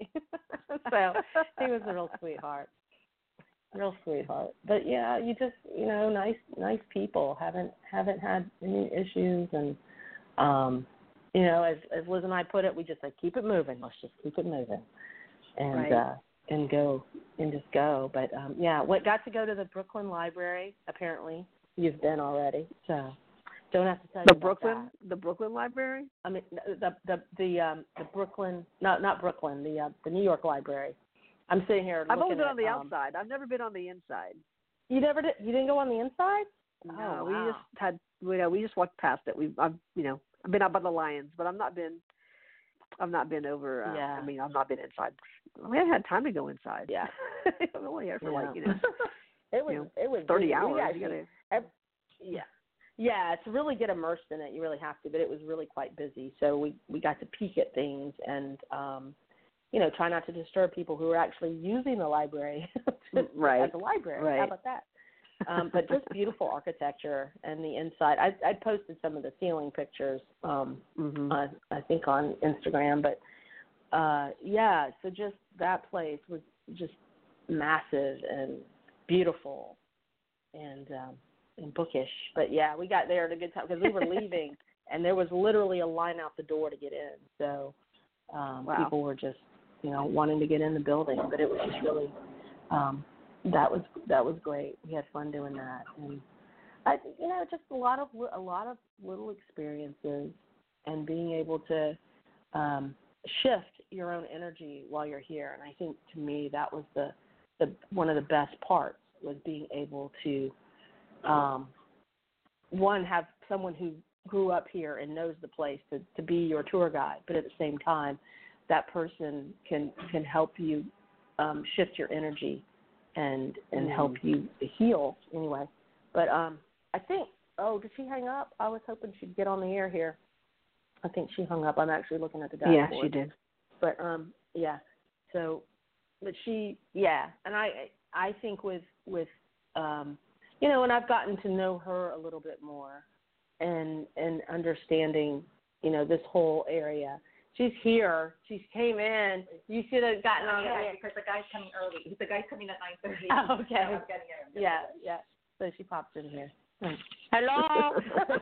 So he was a real sweetheart. Real sweetheart. But yeah, you just, you know, nice nice people. Haven't haven't had any issues, and um, you know, as as Liz and I put it, we just like keep it moving. Let's just keep it moving. And right. uh and go and just go. But um yeah, what got to go to the Brooklyn Library, apparently. You've been already. So don't have to tell the you Brooklyn about that. the Brooklyn Library? I mean the the the um the Brooklyn not not Brooklyn, the uh, the New York Library. I'm sitting here. I've looking always been at, on the um, outside. I've never been on the inside. You never did. You didn't go on the inside? No, oh, we wow. just had. You know, we just walked past it. We've, I've, you know, I've been out by the Lions, but I've not been. I've not been over. Uh, yeah. I mean, I've not been inside. We haven't had time to go inside. Yeah. I'm only here for yeah. like you know. it was. You know, it was thirty busy. hours. Actually, you gotta, every, yeah. Yeah, to really get immersed in it, you really have to. But it was really quite busy, so we we got to peek at things and. um you know, try not to disturb people who are actually using the library to, right. as a library. Right. How about that? Um, but just beautiful architecture and the inside. I, I posted some of the ceiling pictures, um, mm-hmm. uh, I think, on Instagram. But, uh, yeah, so just that place was just massive and beautiful and, um, and bookish. But, yeah, we got there at a good time because we were leaving, and there was literally a line out the door to get in. So um, wow. people were just, you know, wanting to get in the building, but it was just really, um, that was that was great. We had fun doing that, and I, you know, just a lot of a lot of little experiences, and being able to um, shift your own energy while you're here. And I think to me that was the, the one of the best parts was being able to, um, one, have someone who grew up here and knows the place to, to be your tour guide, but at the same time, that person can can help you um, shift your energy and and mm. help you heal anyway. But um, I think, oh, did she hang up? I was hoping she'd get on the air here. I think she hung up. I'm actually looking at the dashboard. Yeah, she did. But um, yeah. So, but she, yeah, and I I think with with um, you know, and I've gotten to know her a little bit more, and and understanding, you know, this whole area. She's here. She came in. You should have gotten on. Yeah, because the guy's coming early. The guy's coming at nine thirty. Oh, okay. So I'm getting here. Yeah, yeah. So she pops in here. Hello.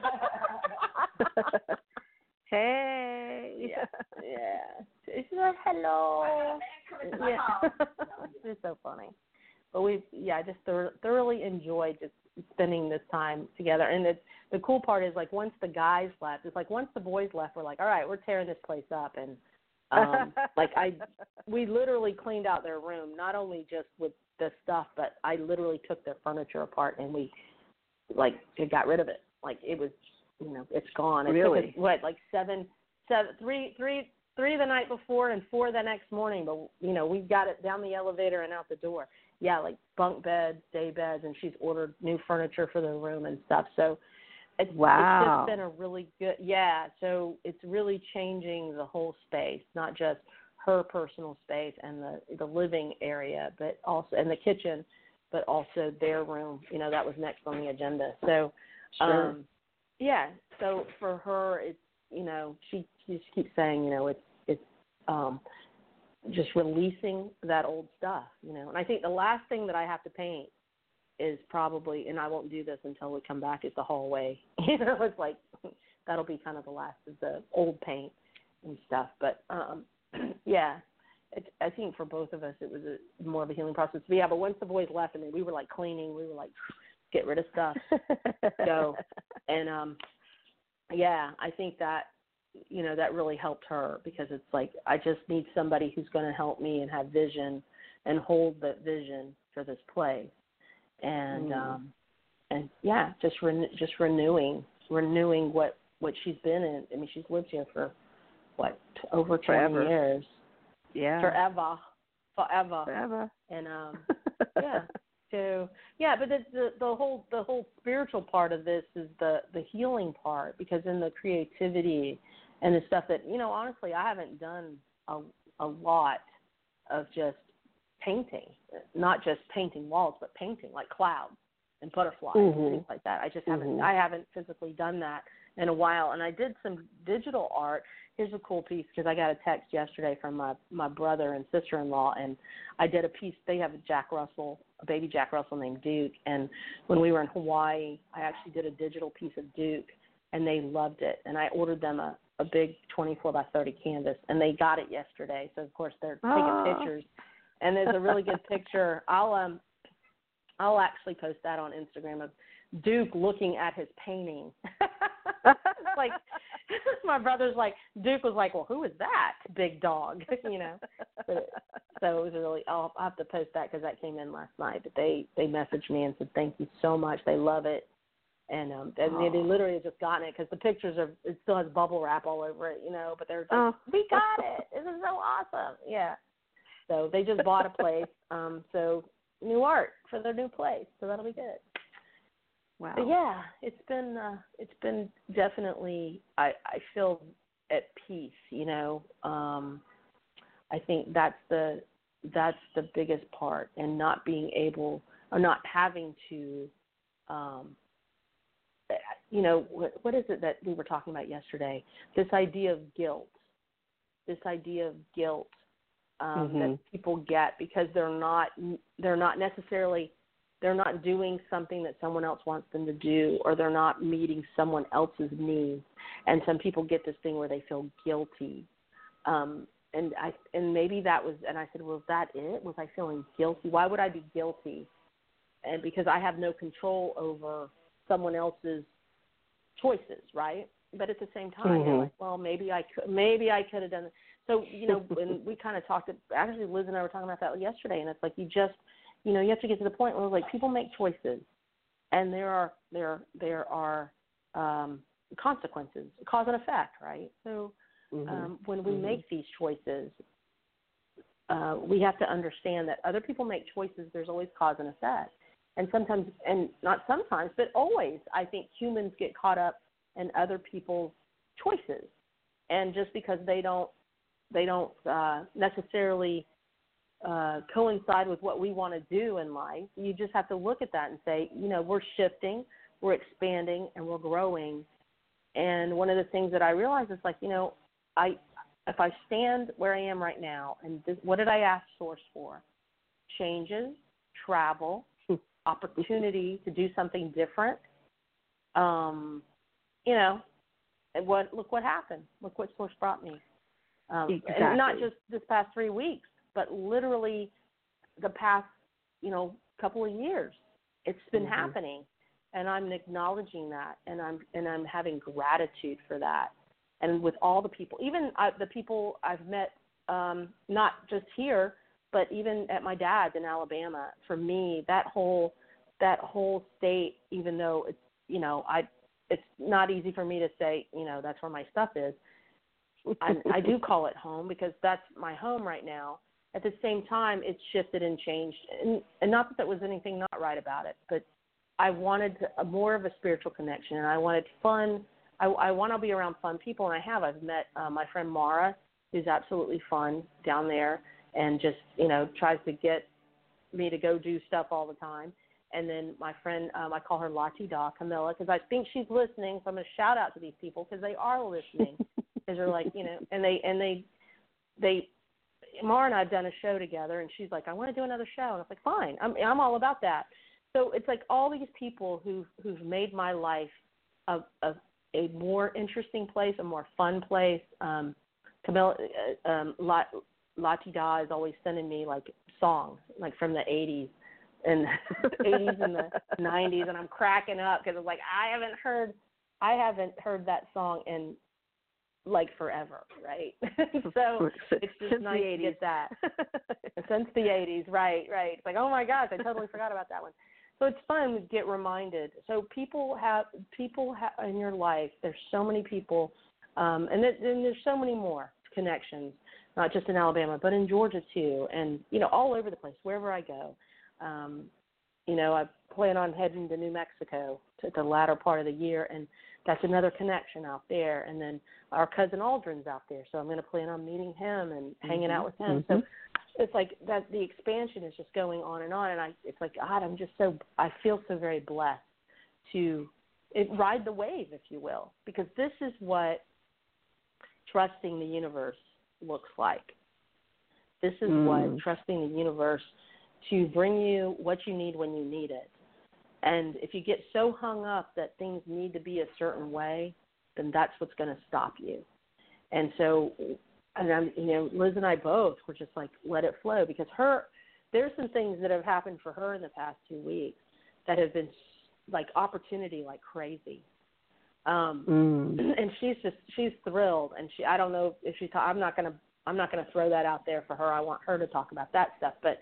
Hey. Yeah. Yeah. She's like, hello. Yeah. She's so funny. But we, yeah, I just thor- thoroughly enjoyed just spending this time together. And it's, the cool part is, like, once the guys left, it's like once the boys left, we're like, all right, we're tearing this place up. And, um, like, I, we literally cleaned out their room, not only just with the stuff, but I literally took their furniture apart and we, like, it got rid of it. Like, it was, you know, it's gone. It really? took us, what, like seven, seven, three, three, three the night before and four the next morning. But, you know, we got it down the elevator and out the door. Yeah, like bunk beds, day beds, and she's ordered new furniture for the room and stuff. So it's, wow. it's just been a really good, yeah, so it's really changing the whole space, not just her personal space and the, the living area, but also, and the kitchen, but also their room. You know, that was next on the agenda. So, Sure. um, yeah. So for her, it's, you know, she, she just keeps saying, you know, it's it's um, just releasing that old stuff, you know. And I think the last thing that I have to paint is probably, and I won't do this until we come back, is the hallway. You know, it's like that'll be kind of the last of the old paint and stuff. But um, yeah, it, I think for both of us it was a, more of a healing process. But yeah, but once the boys left, I mean, we were like cleaning, we were like get rid of stuff, go, and um, yeah, I think that, you know, that really helped her, because it's like I just need somebody who's going to help me and have vision and hold the vision for this place. And, mm. um, and yeah, just, re- just renewing, renewing what, what she's been in. I mean, she's lived here for what, t- over twenty Forever. years. Yeah. Forever. Forever. Forever. And, um, yeah. So, yeah, but the, the, the whole, the whole spiritual part of this is the, the healing part, because in the creativity and the stuff that, you know, honestly, I haven't done a, a lot of just painting, not just painting walls, but painting like clouds and butterflies mm-hmm. and things like that. I just haven't, mm-hmm. I haven't physically done that in a while. And I did some digital art. Here's a cool piece, because I got a text yesterday from my, my brother and sister-in-law, and I did a piece. They have a Jack Russell, a baby Jack Russell named Duke. And when we were in Hawaii, I actually did a digital piece of Duke, and they loved it. And I ordered them a, a big twenty-four by thirty canvas, and they got it yesterday. So, of course, they're taking oh. pictures. And there's a really good picture. I'll um, I'll actually post that on Instagram of Duke looking at his painting. It's like, my brother's like, Duke was like, well, who is that big dog? You know. But, so it was really, I'll, I'll have to post that, because that came in last night. But they, they messaged me and said, thank you so much. They love it. And um, and they, they literally have just gotten it, because the pictures are, it still has bubble wrap all over it, you know. But they're like, oh. we got it. This is so awesome. Yeah. So they just bought a place. Um, so new art for their new place. So that'll be good. Wow. But yeah, it's been uh, it's been definitely, I, I feel at peace, you know. Um, I think that's the that's the biggest part, and not being able, or not having to, um, you know, what, what is it that we were talking about yesterday? This idea of guilt, this idea of guilt um, mm-hmm. that people get because they're not they're not necessarily they're not doing something that someone else wants them to do, or they're not meeting someone else's needs. And some people get this thing where they feel guilty. Um, and I and maybe that was, and I said, well, is that it? Was I feeling guilty? Why would I be guilty? And because I have no control over someone else's choices, right? But at the same time, mm-hmm. you're like, well, maybe I could, maybe I could have done it. So, you know, when we kind of talked, actually Liz and I were talking about that yesterday, and it's like you just, you know, you have to get to the point where like people make choices, and there are there there are um, consequences, cause and effect, right? So mm-hmm. um, when we mm-hmm. make these choices, uh, we have to understand that other people make choices. There's always cause and effect, and sometimes, and not sometimes, but always, I think humans get caught up in other people's choices, and just because they don't they don't uh, necessarily Uh, coincide with what we want to do in life, you just have to look at that and say, you know, we're shifting, we're expanding, and we're growing. And one of the things that I realized is like, you know, I if I stand where I am right now, and this, what did I ask Source for? Changes, travel, opportunity to do something different. Um, you know, and what look what happened. Look what Source brought me. Um, exactly. And not just this past three weeks. But literally the past, you know, couple of years, it's been mm-hmm. happening, and I'm acknowledging that, and I'm and I'm having gratitude for that, and with all the people, even I, the people I've met, um, not just here, but even at my dad's in Alabama. For me, that whole that whole state, even though it's, you know, I it's not easy for me to say, you know, that's where my stuff is. I, I do call it home because that's my home right now. At the same time, it's shifted and changed, and, and not that there was anything not right about it, but I wanted a, more of a spiritual connection, and I wanted fun. I, I want to be around fun people, and I have. I've met uh, my friend Mara, who's absolutely fun down there, and just, you know, tries to get me to go do stuff all the time. And then my friend, um, I call her Lati Da, Camilla, because I think she's listening. So I'm going to shout out to these people because they are listening. Because they're like, you know, and they, and they, they, Mara and I have done a show together, and she's like, I want to do another show. And I was like, fine, I'm, I'm all about that. So it's like all these people who've, who've made my life a, a, a more interesting place, a more fun place. Um, Camilla, uh, um, Lati Da is always sending me like songs, like from the eighties and eighties and the nineties, and I'm cracking up because it's like I haven't heard, I haven't heard that song in like forever, right? So it's just Since nice the to get that since the eighties, right? Right. It's like, oh my gosh, I totally forgot about that one. So it's fun to get reminded. So people have people have in your life. There's so many people, um, and, th- and there's so many more connections, not just in Alabama, but in Georgia too, and you know all over the place, wherever I go. Um, you know, I plan on heading to New Mexico to the latter part of the year, and that's another connection out there. And then our cousin Aldrin's out there, so I'm going to plan on meeting him and hanging mm-hmm. out with him. Mm-hmm. So it's like that. The expansion is just going on and on, and I. It's like God, I'm just so. I feel so very blessed to it, ride the wave, if you will, because this is what trusting the universe looks like. This is mm. what trusting the universe to bring you what you need when you need it. And if you get so hung up that things need to be a certain way, then that's what's going to stop you. And so, and I'm, you know, Liz and I both were just like, let it flow, because her, there's some things that have happened for her in the past two weeks that have been like opportunity, like crazy. Um, mm. And she's just, she's thrilled. And she, I don't know if she's, ta- I'm not going to, I'm not going to throw that out there for her. I want her to talk about that stuff. But,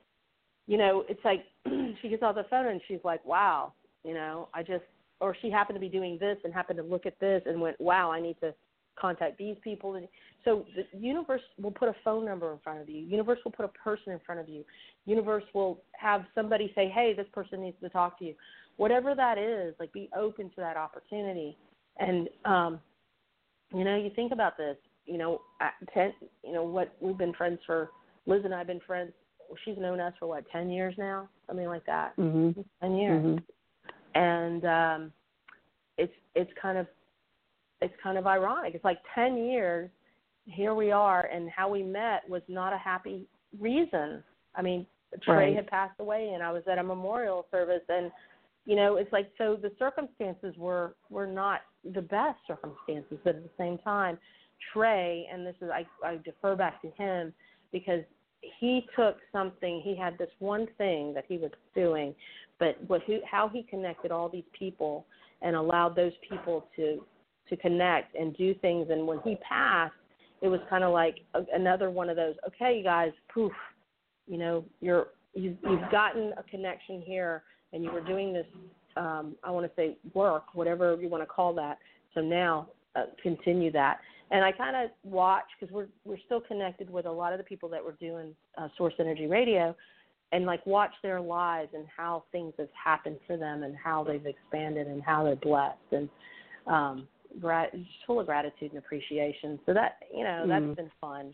you know, it's like she gets off the phone and she's like, wow, you know, I just, or she happened to be doing this and happened to look at this and went, wow, I need to contact these people. And so the universe will put a phone number in front of you. Universe will put a person in front of you. Universe will have somebody say, hey, this person needs to talk to you. Whatever that is, like, be open to that opportunity. And, um, you know, you think about this, you know, at ten, you know, what we've been friends for, Liz and I have been friends. She's known us for, what, ten years now? Something like that. Mm-hmm. ten years. Mm-hmm. And um, it's it's kind of it's kind of ironic. It's like ten years, here we are, and how we met was not a happy reason. I mean, Trey right. had passed away, and I was at a memorial service, and, you know, it's like, so the circumstances were, were not the best circumstances, but at the same time, Trey, and this is, I, I defer back to him, because he took something, he had this one thing that he was doing, but what he, how he connected all these people and allowed those people to to connect and do things. And when he passed, it was kind of like a, another one of those, okay, you guys, poof, you know, you're, you've, you've gotten a connection here, and you were doing this, um, I want to say work, whatever you want to call that. So now uh, continue that. And I kind of watch, because we're we're still connected with a lot of the people that were doing uh, Source Energy Radio, and like watch their lives and how things have happened for them and how they've expanded and how they're blessed, and um, grat- just full of gratitude and appreciation. So that, you know, that's mm. been fun.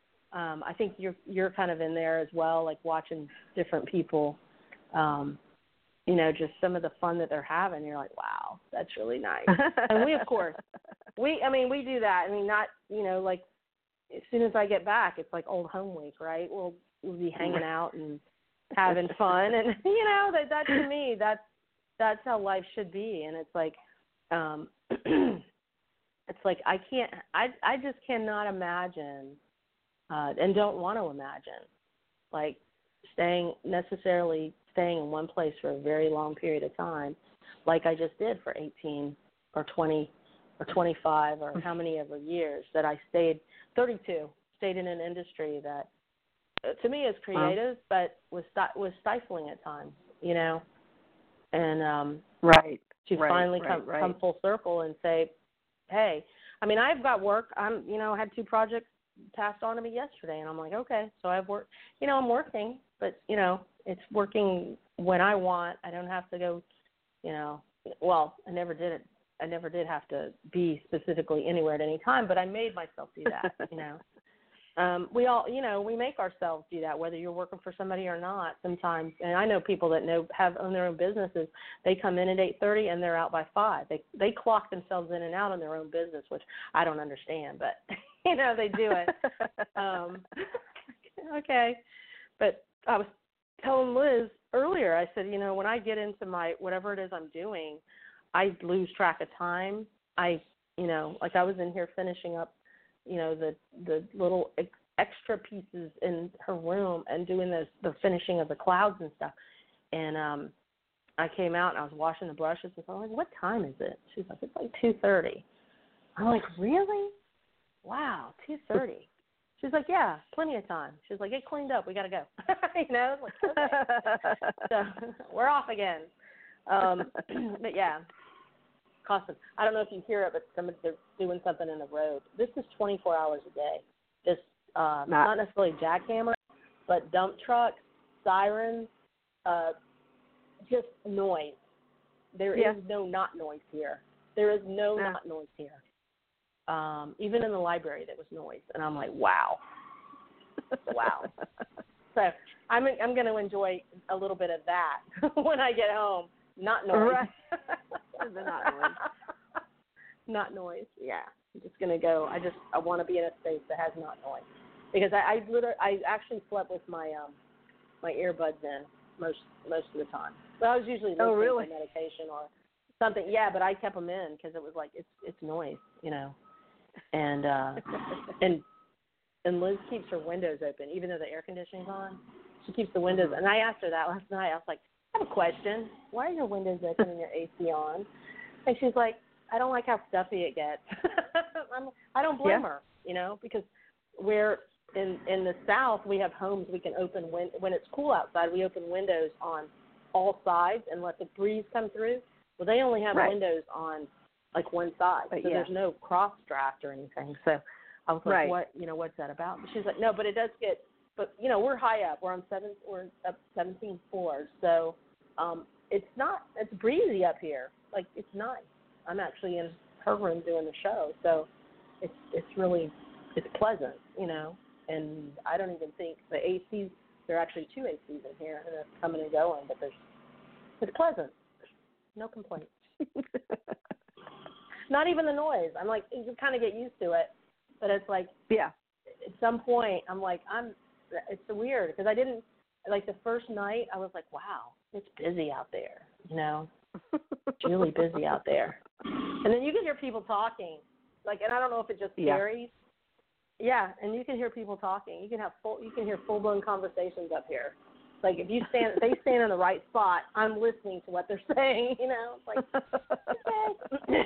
Um, I think you're you're kind of in there as well, like watching different people. Um, you know, just some of the fun that they're having. You're like, wow, that's really nice. And we, of course, we, I mean, we do that. I mean, not, you know, like as soon as I get back, it's like old home week, right? We'll, we'll be hanging out and having fun. And, you know, that, that to me, that's, that's how life should be. And it's like, um, it's like, I can't, I, I just cannot imagine uh, and don't want to imagine, like, staying necessarily staying in one place for a very long period of time, like I just did for eighteen or twenty or twenty-five or how many ever years that I stayed, thirty-two, stayed in an industry that to me is creative, wow. but was was stifling at times, you know, and um, right to right, finally right, come right. come full circle and say, hey, I mean, I've got work. I'm, you know, I had two projects passed on to me yesterday, and I'm like, okay, so I've worked, you know, I'm working, but, you know, it's working when I want. I don't have to go, you know, well, I never did it. I never did have to be specifically anywhere at any time, but I made myself do that, you know. um, we all, you know, we make ourselves do that, whether you're working for somebody or not sometimes. And I know people that know have own their own businesses. They come in at eight thirty and they're out by five. They they clock themselves in and out on their own business, which I don't understand, but, you know, they do it. um, okay. But I was telling Liz earlier, I said, you know, when I get into my whatever it is I'm doing, I lose track of time. I, you know, like I was in here finishing up, you know, the the little ex- extra pieces in her room and doing this, the finishing of the clouds and stuff. And um, I came out and I was washing the brushes and I'm like, what time is it? She's like, it's like two thirty. I'm like, really? Wow, two thirty. She's like, yeah, plenty of time. She's like, get cleaned up. We got to go. you know, like, okay. So we're off again. Um, but, yeah. Costing. I don't know if you hear it, but somebody, they're doing something in the road. This is twenty-four hours a day. This uh, not, not necessarily jackhammer, but dump trucks, sirens, uh, just noise. There yeah. is no not noise here. There is no yeah. not noise here. Um, even in the library, there was noise, and I'm like, wow, wow. So I'm I'm going to enjoy a little bit of that when I get home. Not noise. Right. not noise. Not noise. Yeah. I'm just gonna go. I just I want to be in a space that has not noise because I I literally I actually slept with my um my earbuds in most most of the time. But I was usually listening oh, really? to meditation or something. Yeah, but I kept them in because it was like it's it's noise, you know. And uh and and Liz keeps her windows open even though the air conditioning's on. She keeps the windows. And I asked her that last night. I was like, I have a question. Why are your windows open and your A C on? And she's like, I don't like how stuffy it gets. I'm, I don't blame yeah. her, you know, because we're in in the South, we have homes we can open when when it's cool outside. We open windows on all sides and let the breeze come through. Well, they only have right. windows on like one side, but, so yeah. there's no cross draft or anything. So I was like, right. what, you know, what's that about? And she's like, no, but it does get. But, you know, we're high up. We're on seven, we're up seventeen floors. So um, it's not, it's breezy up here. Like, it's nice. I'm actually in her room doing the show. So it's it's really, it's pleasant, you know. And I don't even think the A Cs, there are actually two A Cs in here, and they're coming and going. But there's, it's pleasant. No complaints. Not even the noise. I'm like, you kind of get used to it. But it's like, yeah. At some point, I'm like, I'm, it's weird because I didn't, like the first night, I was like, wow, it's busy out there, you know, it's really busy out there. And then you can hear people talking, like, and I don't know if it just yeah. varies. Yeah, and you can hear people talking. You can have full, you can hear full-blown conversations up here. Like if you stand, if they stand in the right spot, I'm listening to what they're saying, you know. It's like, okay.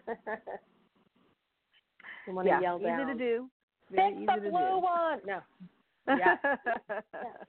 I want to yeah, yell easy down. to do. Very Pick easy the to blue do. one. No. Yeah. yeah.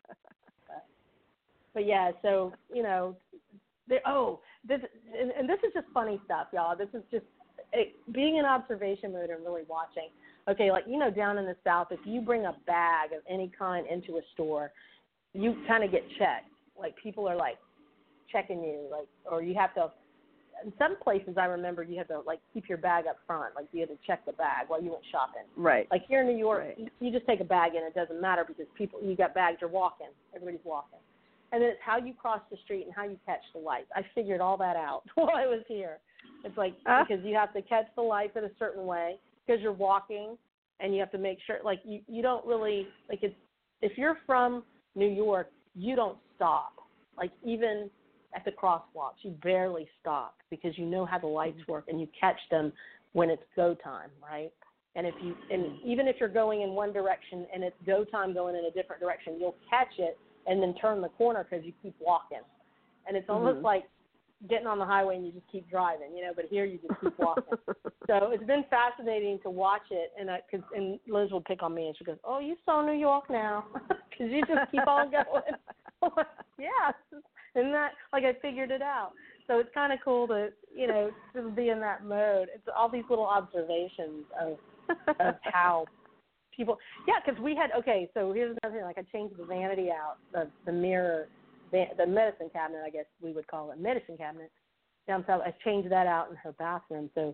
But yeah, so you know, oh, this and, and this is just funny stuff, y'all. This is just it, being in observation mode and really watching. Okay, like you know, down in the South, if you bring a bag of any kind into a store, you kind of get checked. Like people are like checking you, like, or you have to. In some places, I remember you had to like keep your bag up front, like you had to check the bag while you went shopping. Right. Like here in New York, right. you, you just take a bag in. It doesn't matter because people, you got bags, you're walking. Everybody's walking. And then it's how you cross the street and how you catch the lights. I figured all that out while I was here. It's like uh. because you have to catch the lights in a certain way because you're walking, and you have to make sure like you, you don't really like it's if you're from New York, you don't stop. Like even at the crosswalks, you barely stop because you know how the lights work and you catch them when it's go time, right? And if you and even if you're going in one direction and it's go time going in a different direction, you'll catch it and then turn the corner because you keep walking. And it's almost mm-hmm. like getting on the highway and you just keep driving, you know. But here you just keep walking. So it's been fascinating to watch it, and I, cause, and Liz will pick on me and she goes, "Oh, you saw New York now because you just keep on going." Yeah. Isn't that, like I figured it out. So it's kind of cool to, you know, just be in that mode. It's all these little observations of of how people, yeah, because we had, okay, so here's another thing, like I changed the vanity out, the, the mirror, the, the medicine cabinet, I guess we would call it, medicine cabinet. Down south, I changed that out in her bathroom. So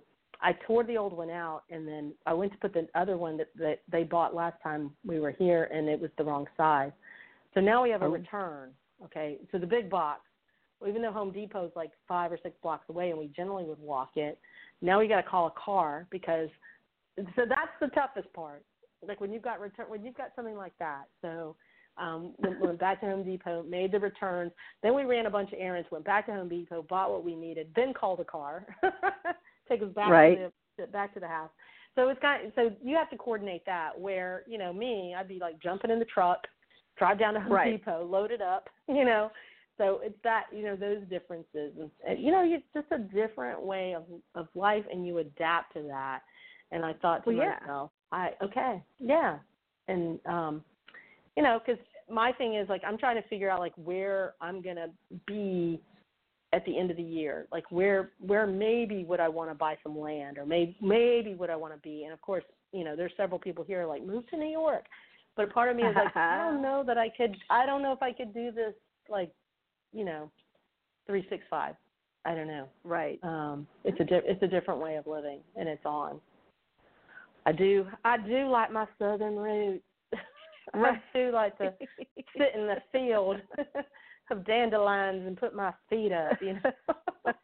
I tore the old one out, and then I went to put the other one that, that they bought last time we were here, and it was the wrong size. So now we have a oh. return, okay? So the big box, even though Home Depot is like five or six blocks away and we generally would walk it, now we got to call a car because – so that's the toughest part. Like when you've got return, when you've got something like that. So um, we went back to Home Depot, made the returns. Then we ran a bunch of errands, went back to Home Depot, bought what we needed, then called a car, take us back right. to the back to the house. So it's got so you have to coordinate that. Where you know me, I'd be like jumping in the truck, drive down to Home right. Depot, load it up, you know. So it's that, you know, those differences. And, you know, it's just a different way of of life, and you adapt to that. And I thought to well, myself, yeah. I okay, yeah. And, um, you know, because my thing is, like, I'm trying to figure out, like, where I'm going to be at the end of the year. Like, where where maybe would I want to buy some land, or maybe, maybe would I want to be. And, of course, you know, there's several people here like, move to New York. But part of me is like, I don't know that I could, I don't know if I could do this, like, you know, three six five. I don't know. Right. Um, it's a di- it's a different way of living, and it's on. I do I do like my southern roots. Right. I do like to sit in the field of dandelions and put my feet up, you know.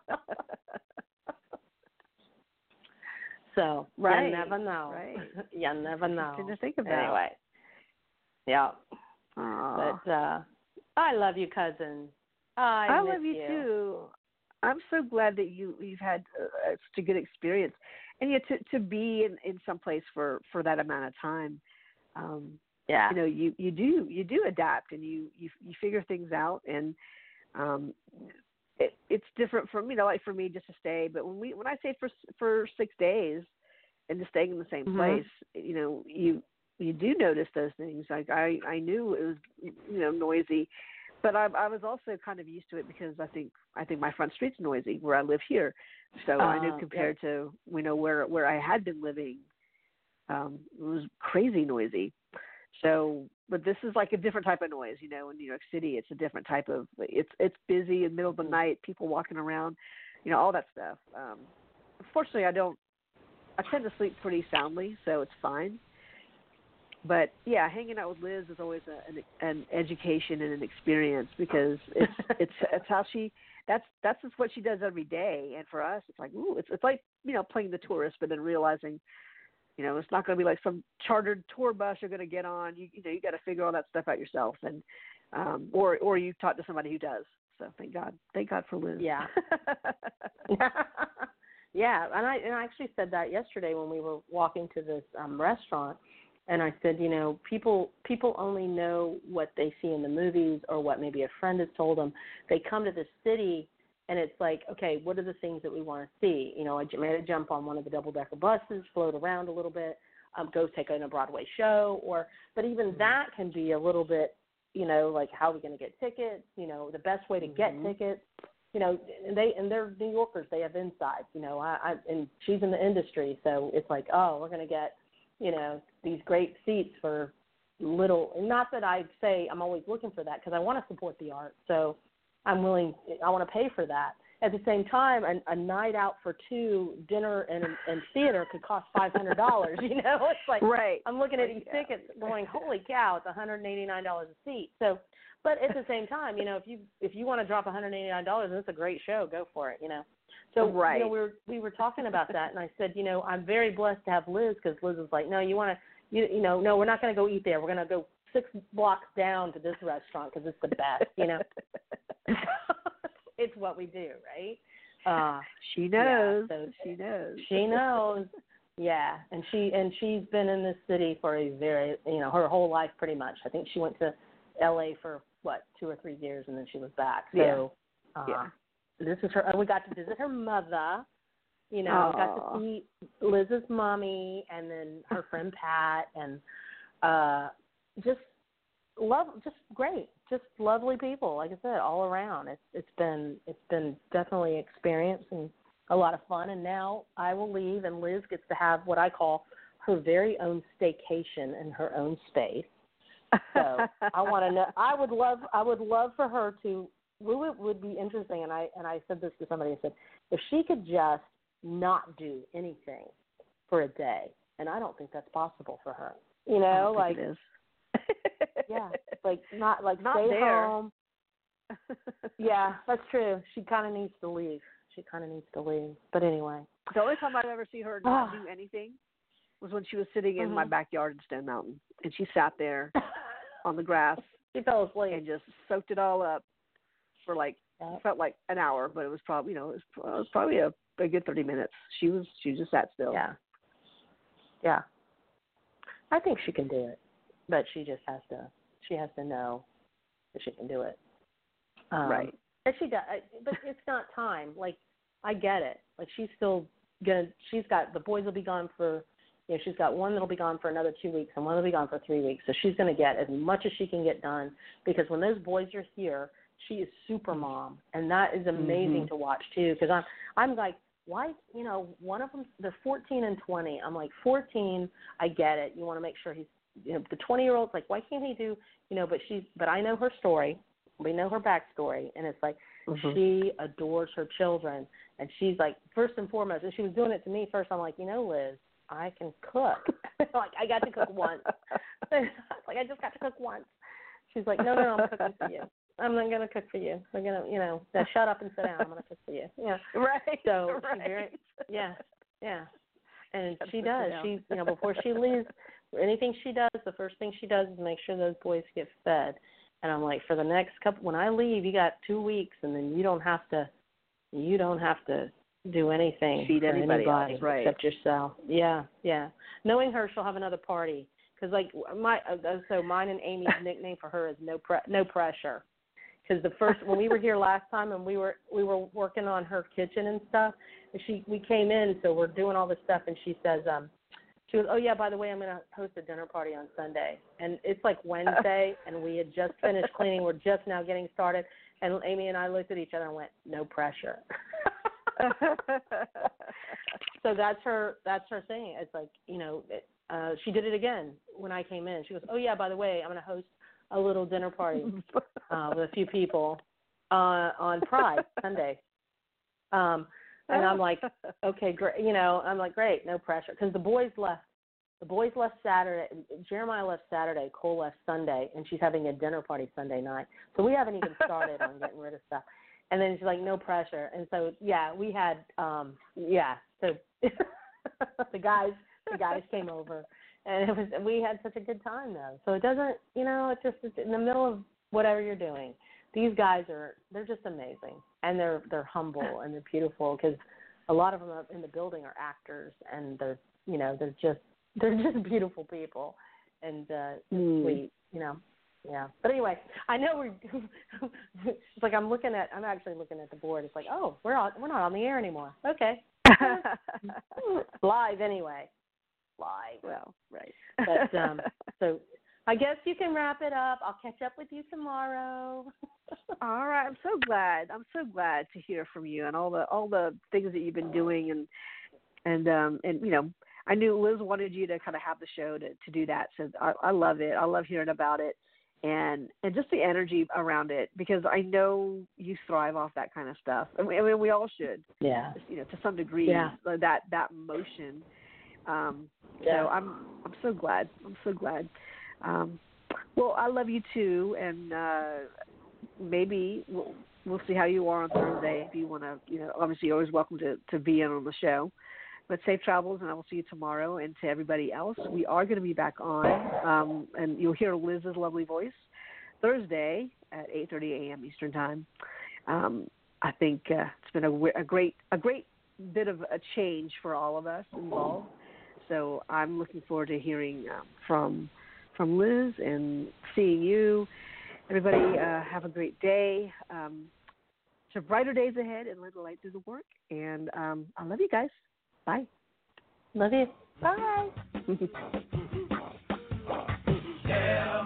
So right. you never know. Right. You never know. Interesting to think about. Anyway. Yeah. Aww. But uh I love you, cousin. I, I miss love you, you too. I'm so glad that you you've had uh, such a good experience, and yet to to be in, in some place for, for that amount of time. Um, yeah. You know, you, you do you do adapt, and you, you you figure things out, and um, it, it's different from, you know, like for me just to stay. But when we when I say for for six days and just staying in the same mm-hmm. place, you know, you. You do notice those things. Like I, I knew it was, you know, noisy, but I, I was also kind of used to it because I think, I think my front street's noisy where I live here. So uh, I knew compared yeah. to, you know, where, where I had been living, um, it was crazy noisy. So, but this is like a different type of noise, you know, in New York City, it's a different type of, it's, it's busy in the middle of the night, people walking around, you know, all that stuff. Um, fortunately I don't, I tend to sleep pretty soundly, so it's fine. But yeah, hanging out with Liz is always a, an, an education and an experience because it's it's it's how she that's that's just what she does every day. And for us, it's like ooh, it's it's like you know playing the tourist, but then realizing, you know, it's not going to be like some chartered tour bus you're going to get on. You you know you got to figure all that stuff out yourself, and um, or or you talk to somebody who does. So thank God, thank God for Liz. Yeah. Yeah, and I and I actually said that yesterday when we were walking to this um, restaurant. And I said, you know, people people only know what they see in the movies or what maybe a friend has told them. They come to the city, and it's like, okay, what are the things that we want to see? You know, I made a jump on one of the double-decker buses, float around a little bit, um, go take in a Broadway show. Or, but even mm-hmm. that can be a little bit, you know, like how are we going to get tickets? You know, the best way to get mm-hmm. tickets. You know, and they and they're New Yorkers. They have insights. You know, I, I and she's in the industry, so it's like, oh, we're going to get, you know, these great seats for little, not that I say I'm always looking for that because I want to support the art. So I'm willing, I want to pay for that. At the same time, a, a night out for two, dinner and, and theater could cost five hundred dollars, you know? It's like, right. I'm looking at these yeah. tickets going, holy cow, it's one hundred eighty-nine dollars a seat. So, but at the same time, you know, if you, if you want to drop one hundred eighty-nine dollars and it's a great show, go for it, you know? So right. you know, we were we were talking about that, and I said, you know, I'm very blessed to have Liz because Liz was like, no, you want to, you you know, no, we're not going to go eat there. We're going to go six blocks down to this restaurant because it's the best, you know. It's what we do, right? Uh, she knows. Yeah, so she knows. She knows. Yeah, and she and she's been in this city for a very, you know, her whole life pretty much. I think she went to L A for what two or three years, and then she was back. So. Yeah. Uh, yeah. This is her. We got to visit her mother. You know, Aww. got to see Liz's mommy, and then her friend Pat, and uh, just love, just great, just lovely people. Like I said, all around. It's it's been it's been definitely an experience and a lot of fun. And now I will leave, and Liz gets to have what I call her very own staycation in her own space. So I want to know. I would love. I would love for her to. It would be interesting, and I and I said this to somebody. I said, if she could just not do anything for a day, and I don't think that's possible for her. You I know, don't like think it is. yeah, like not like Not stay there. home. Yeah, that's true. She kind of needs to leave. She kind of needs to leave. But anyway, The only time I've ever seen her not do anything was when she was sitting in Mhm. my backyard in Stone Mountain, and she sat there on the grass she fell asleep. and just soaked it all up for like Yep. felt like an hour, but it was probably you know it was, it was probably a, a good thirty minutes. She was she just sat still. Yeah. Yeah. I think she can do it, but she just has to. She has to know that she can do it. Um, Right. And she does, but it's not time. Like I get it. Like she's still gonna. She's got the boys will be gone for. You know, she's got one that'll be gone for another two weeks, and one will be gone for three weeks. So she's gonna get as much as she can get done because when those boys are here, she is super mom, and that is amazing Mhm. to watch too. Because I'm, I'm like, why? You know, one of them, they're fourteen and twenty. I'm like, fourteen, I get it. You want to make sure he's, you know, the twenty-year-old's like, why can't he do, you know? But she's, but I know her story. We know her backstory, and it's like Mhm. she adores her children, and she's like, first and foremost, and she was doing it to me first. I'm like, you know, Liz, I can cook. Like I got to cook once. Like I just got to cook once. She's like, no, no, no, I'm cooking for you. I'm not gonna cook for you. We're gonna, you know, now shut up and sit down. I'm gonna cook for you. Yeah. Right. So right. she's very, yeah, yeah. And Gotta she sit does. down. She, you know, before she leaves, anything she does, the first thing she does is make sure those boys get fed. And I'm like, for the next couple, when I leave, you got two weeks, and then you don't have to, you don't have to do anything Feed for anybody anybody else, right. except yourself. Yeah, yeah. Knowing her, she'll have another party. Because like my, uh, so mine and Amy's nickname for her is no pre- no pressure. Because the first when we were here last time and we were we were working on her kitchen and stuff, and she we came in, so we're doing all this stuff, and she says, um, she goes, oh yeah, by the way, I'm going to host a dinner party on Sunday, and it's like Wednesday, and we had just finished cleaning, we're just now getting started, and Amy and I looked at each other and went, no pressure. So that's her that's her thing. It's like, you know, it, uh, she did it again when I came in. She goes, oh yeah, by the way, I'm going to host a little dinner party uh, with a few people uh, on Pride Sunday. Um, and I'm like, okay, great. You know, I'm like, great, no pressure. Because the boys left. The boys left Saturday. Jeremiah left Saturday. Cole left Sunday. And she's having a dinner party Sunday night. So we haven't even started on getting rid of stuff. And then she's like, no pressure. And so, yeah, we had, um, yeah. So the guys, the guys came over. And it was, we had such a good time, though. So it doesn't, you know, it's just it's in the middle of whatever you're doing. These guys are, they're just amazing. And they're they're humble and they're beautiful because a lot of them are in the building are actors and they're, you know, they're just, they're just beautiful people and uh, mm. sweet, you know. Yeah. But anyway, I know we're, it's like I'm looking at, I'm actually looking at the board. It's like, oh, we're on, we're not on the air anymore. Okay. Live anyway. Live. Well, right. But um, so I guess you can wrap it up. I'll catch up with you tomorrow. All right. I'm so glad. I'm so glad to hear from you and all the all the things that you've been doing and and um and you know I knew Liz wanted you to kind of have the show to, to do that. So I, I love it. I love hearing about it and and just the energy around it because I know you thrive off that kind of stuff. I mean, I mean we all should. Yeah. You know, to some degree. Yeah. That that motion. Um, Yeah. So I'm I'm so glad. I'm so glad. Um, well, I love you too, and uh, maybe we'll, we'll see how you are on Thursday. If you want to, you know, obviously you're always welcome to, to be in on the show. But safe travels, and I will see you tomorrow. And to everybody else, we are going to be back on, um, and you'll hear Liz's lovely voice Thursday at eight thirty a.m. Eastern Time. Um, I think uh, it's been a, a great a great bit of a change for all of us involved. So I'm looking forward to hearing um, from from Liz and seeing you. Everybody uh, have a great day. Um, so brighter days ahead and let the light do the work. And um, I love you guys. Bye. Love you. Bye. Yeah.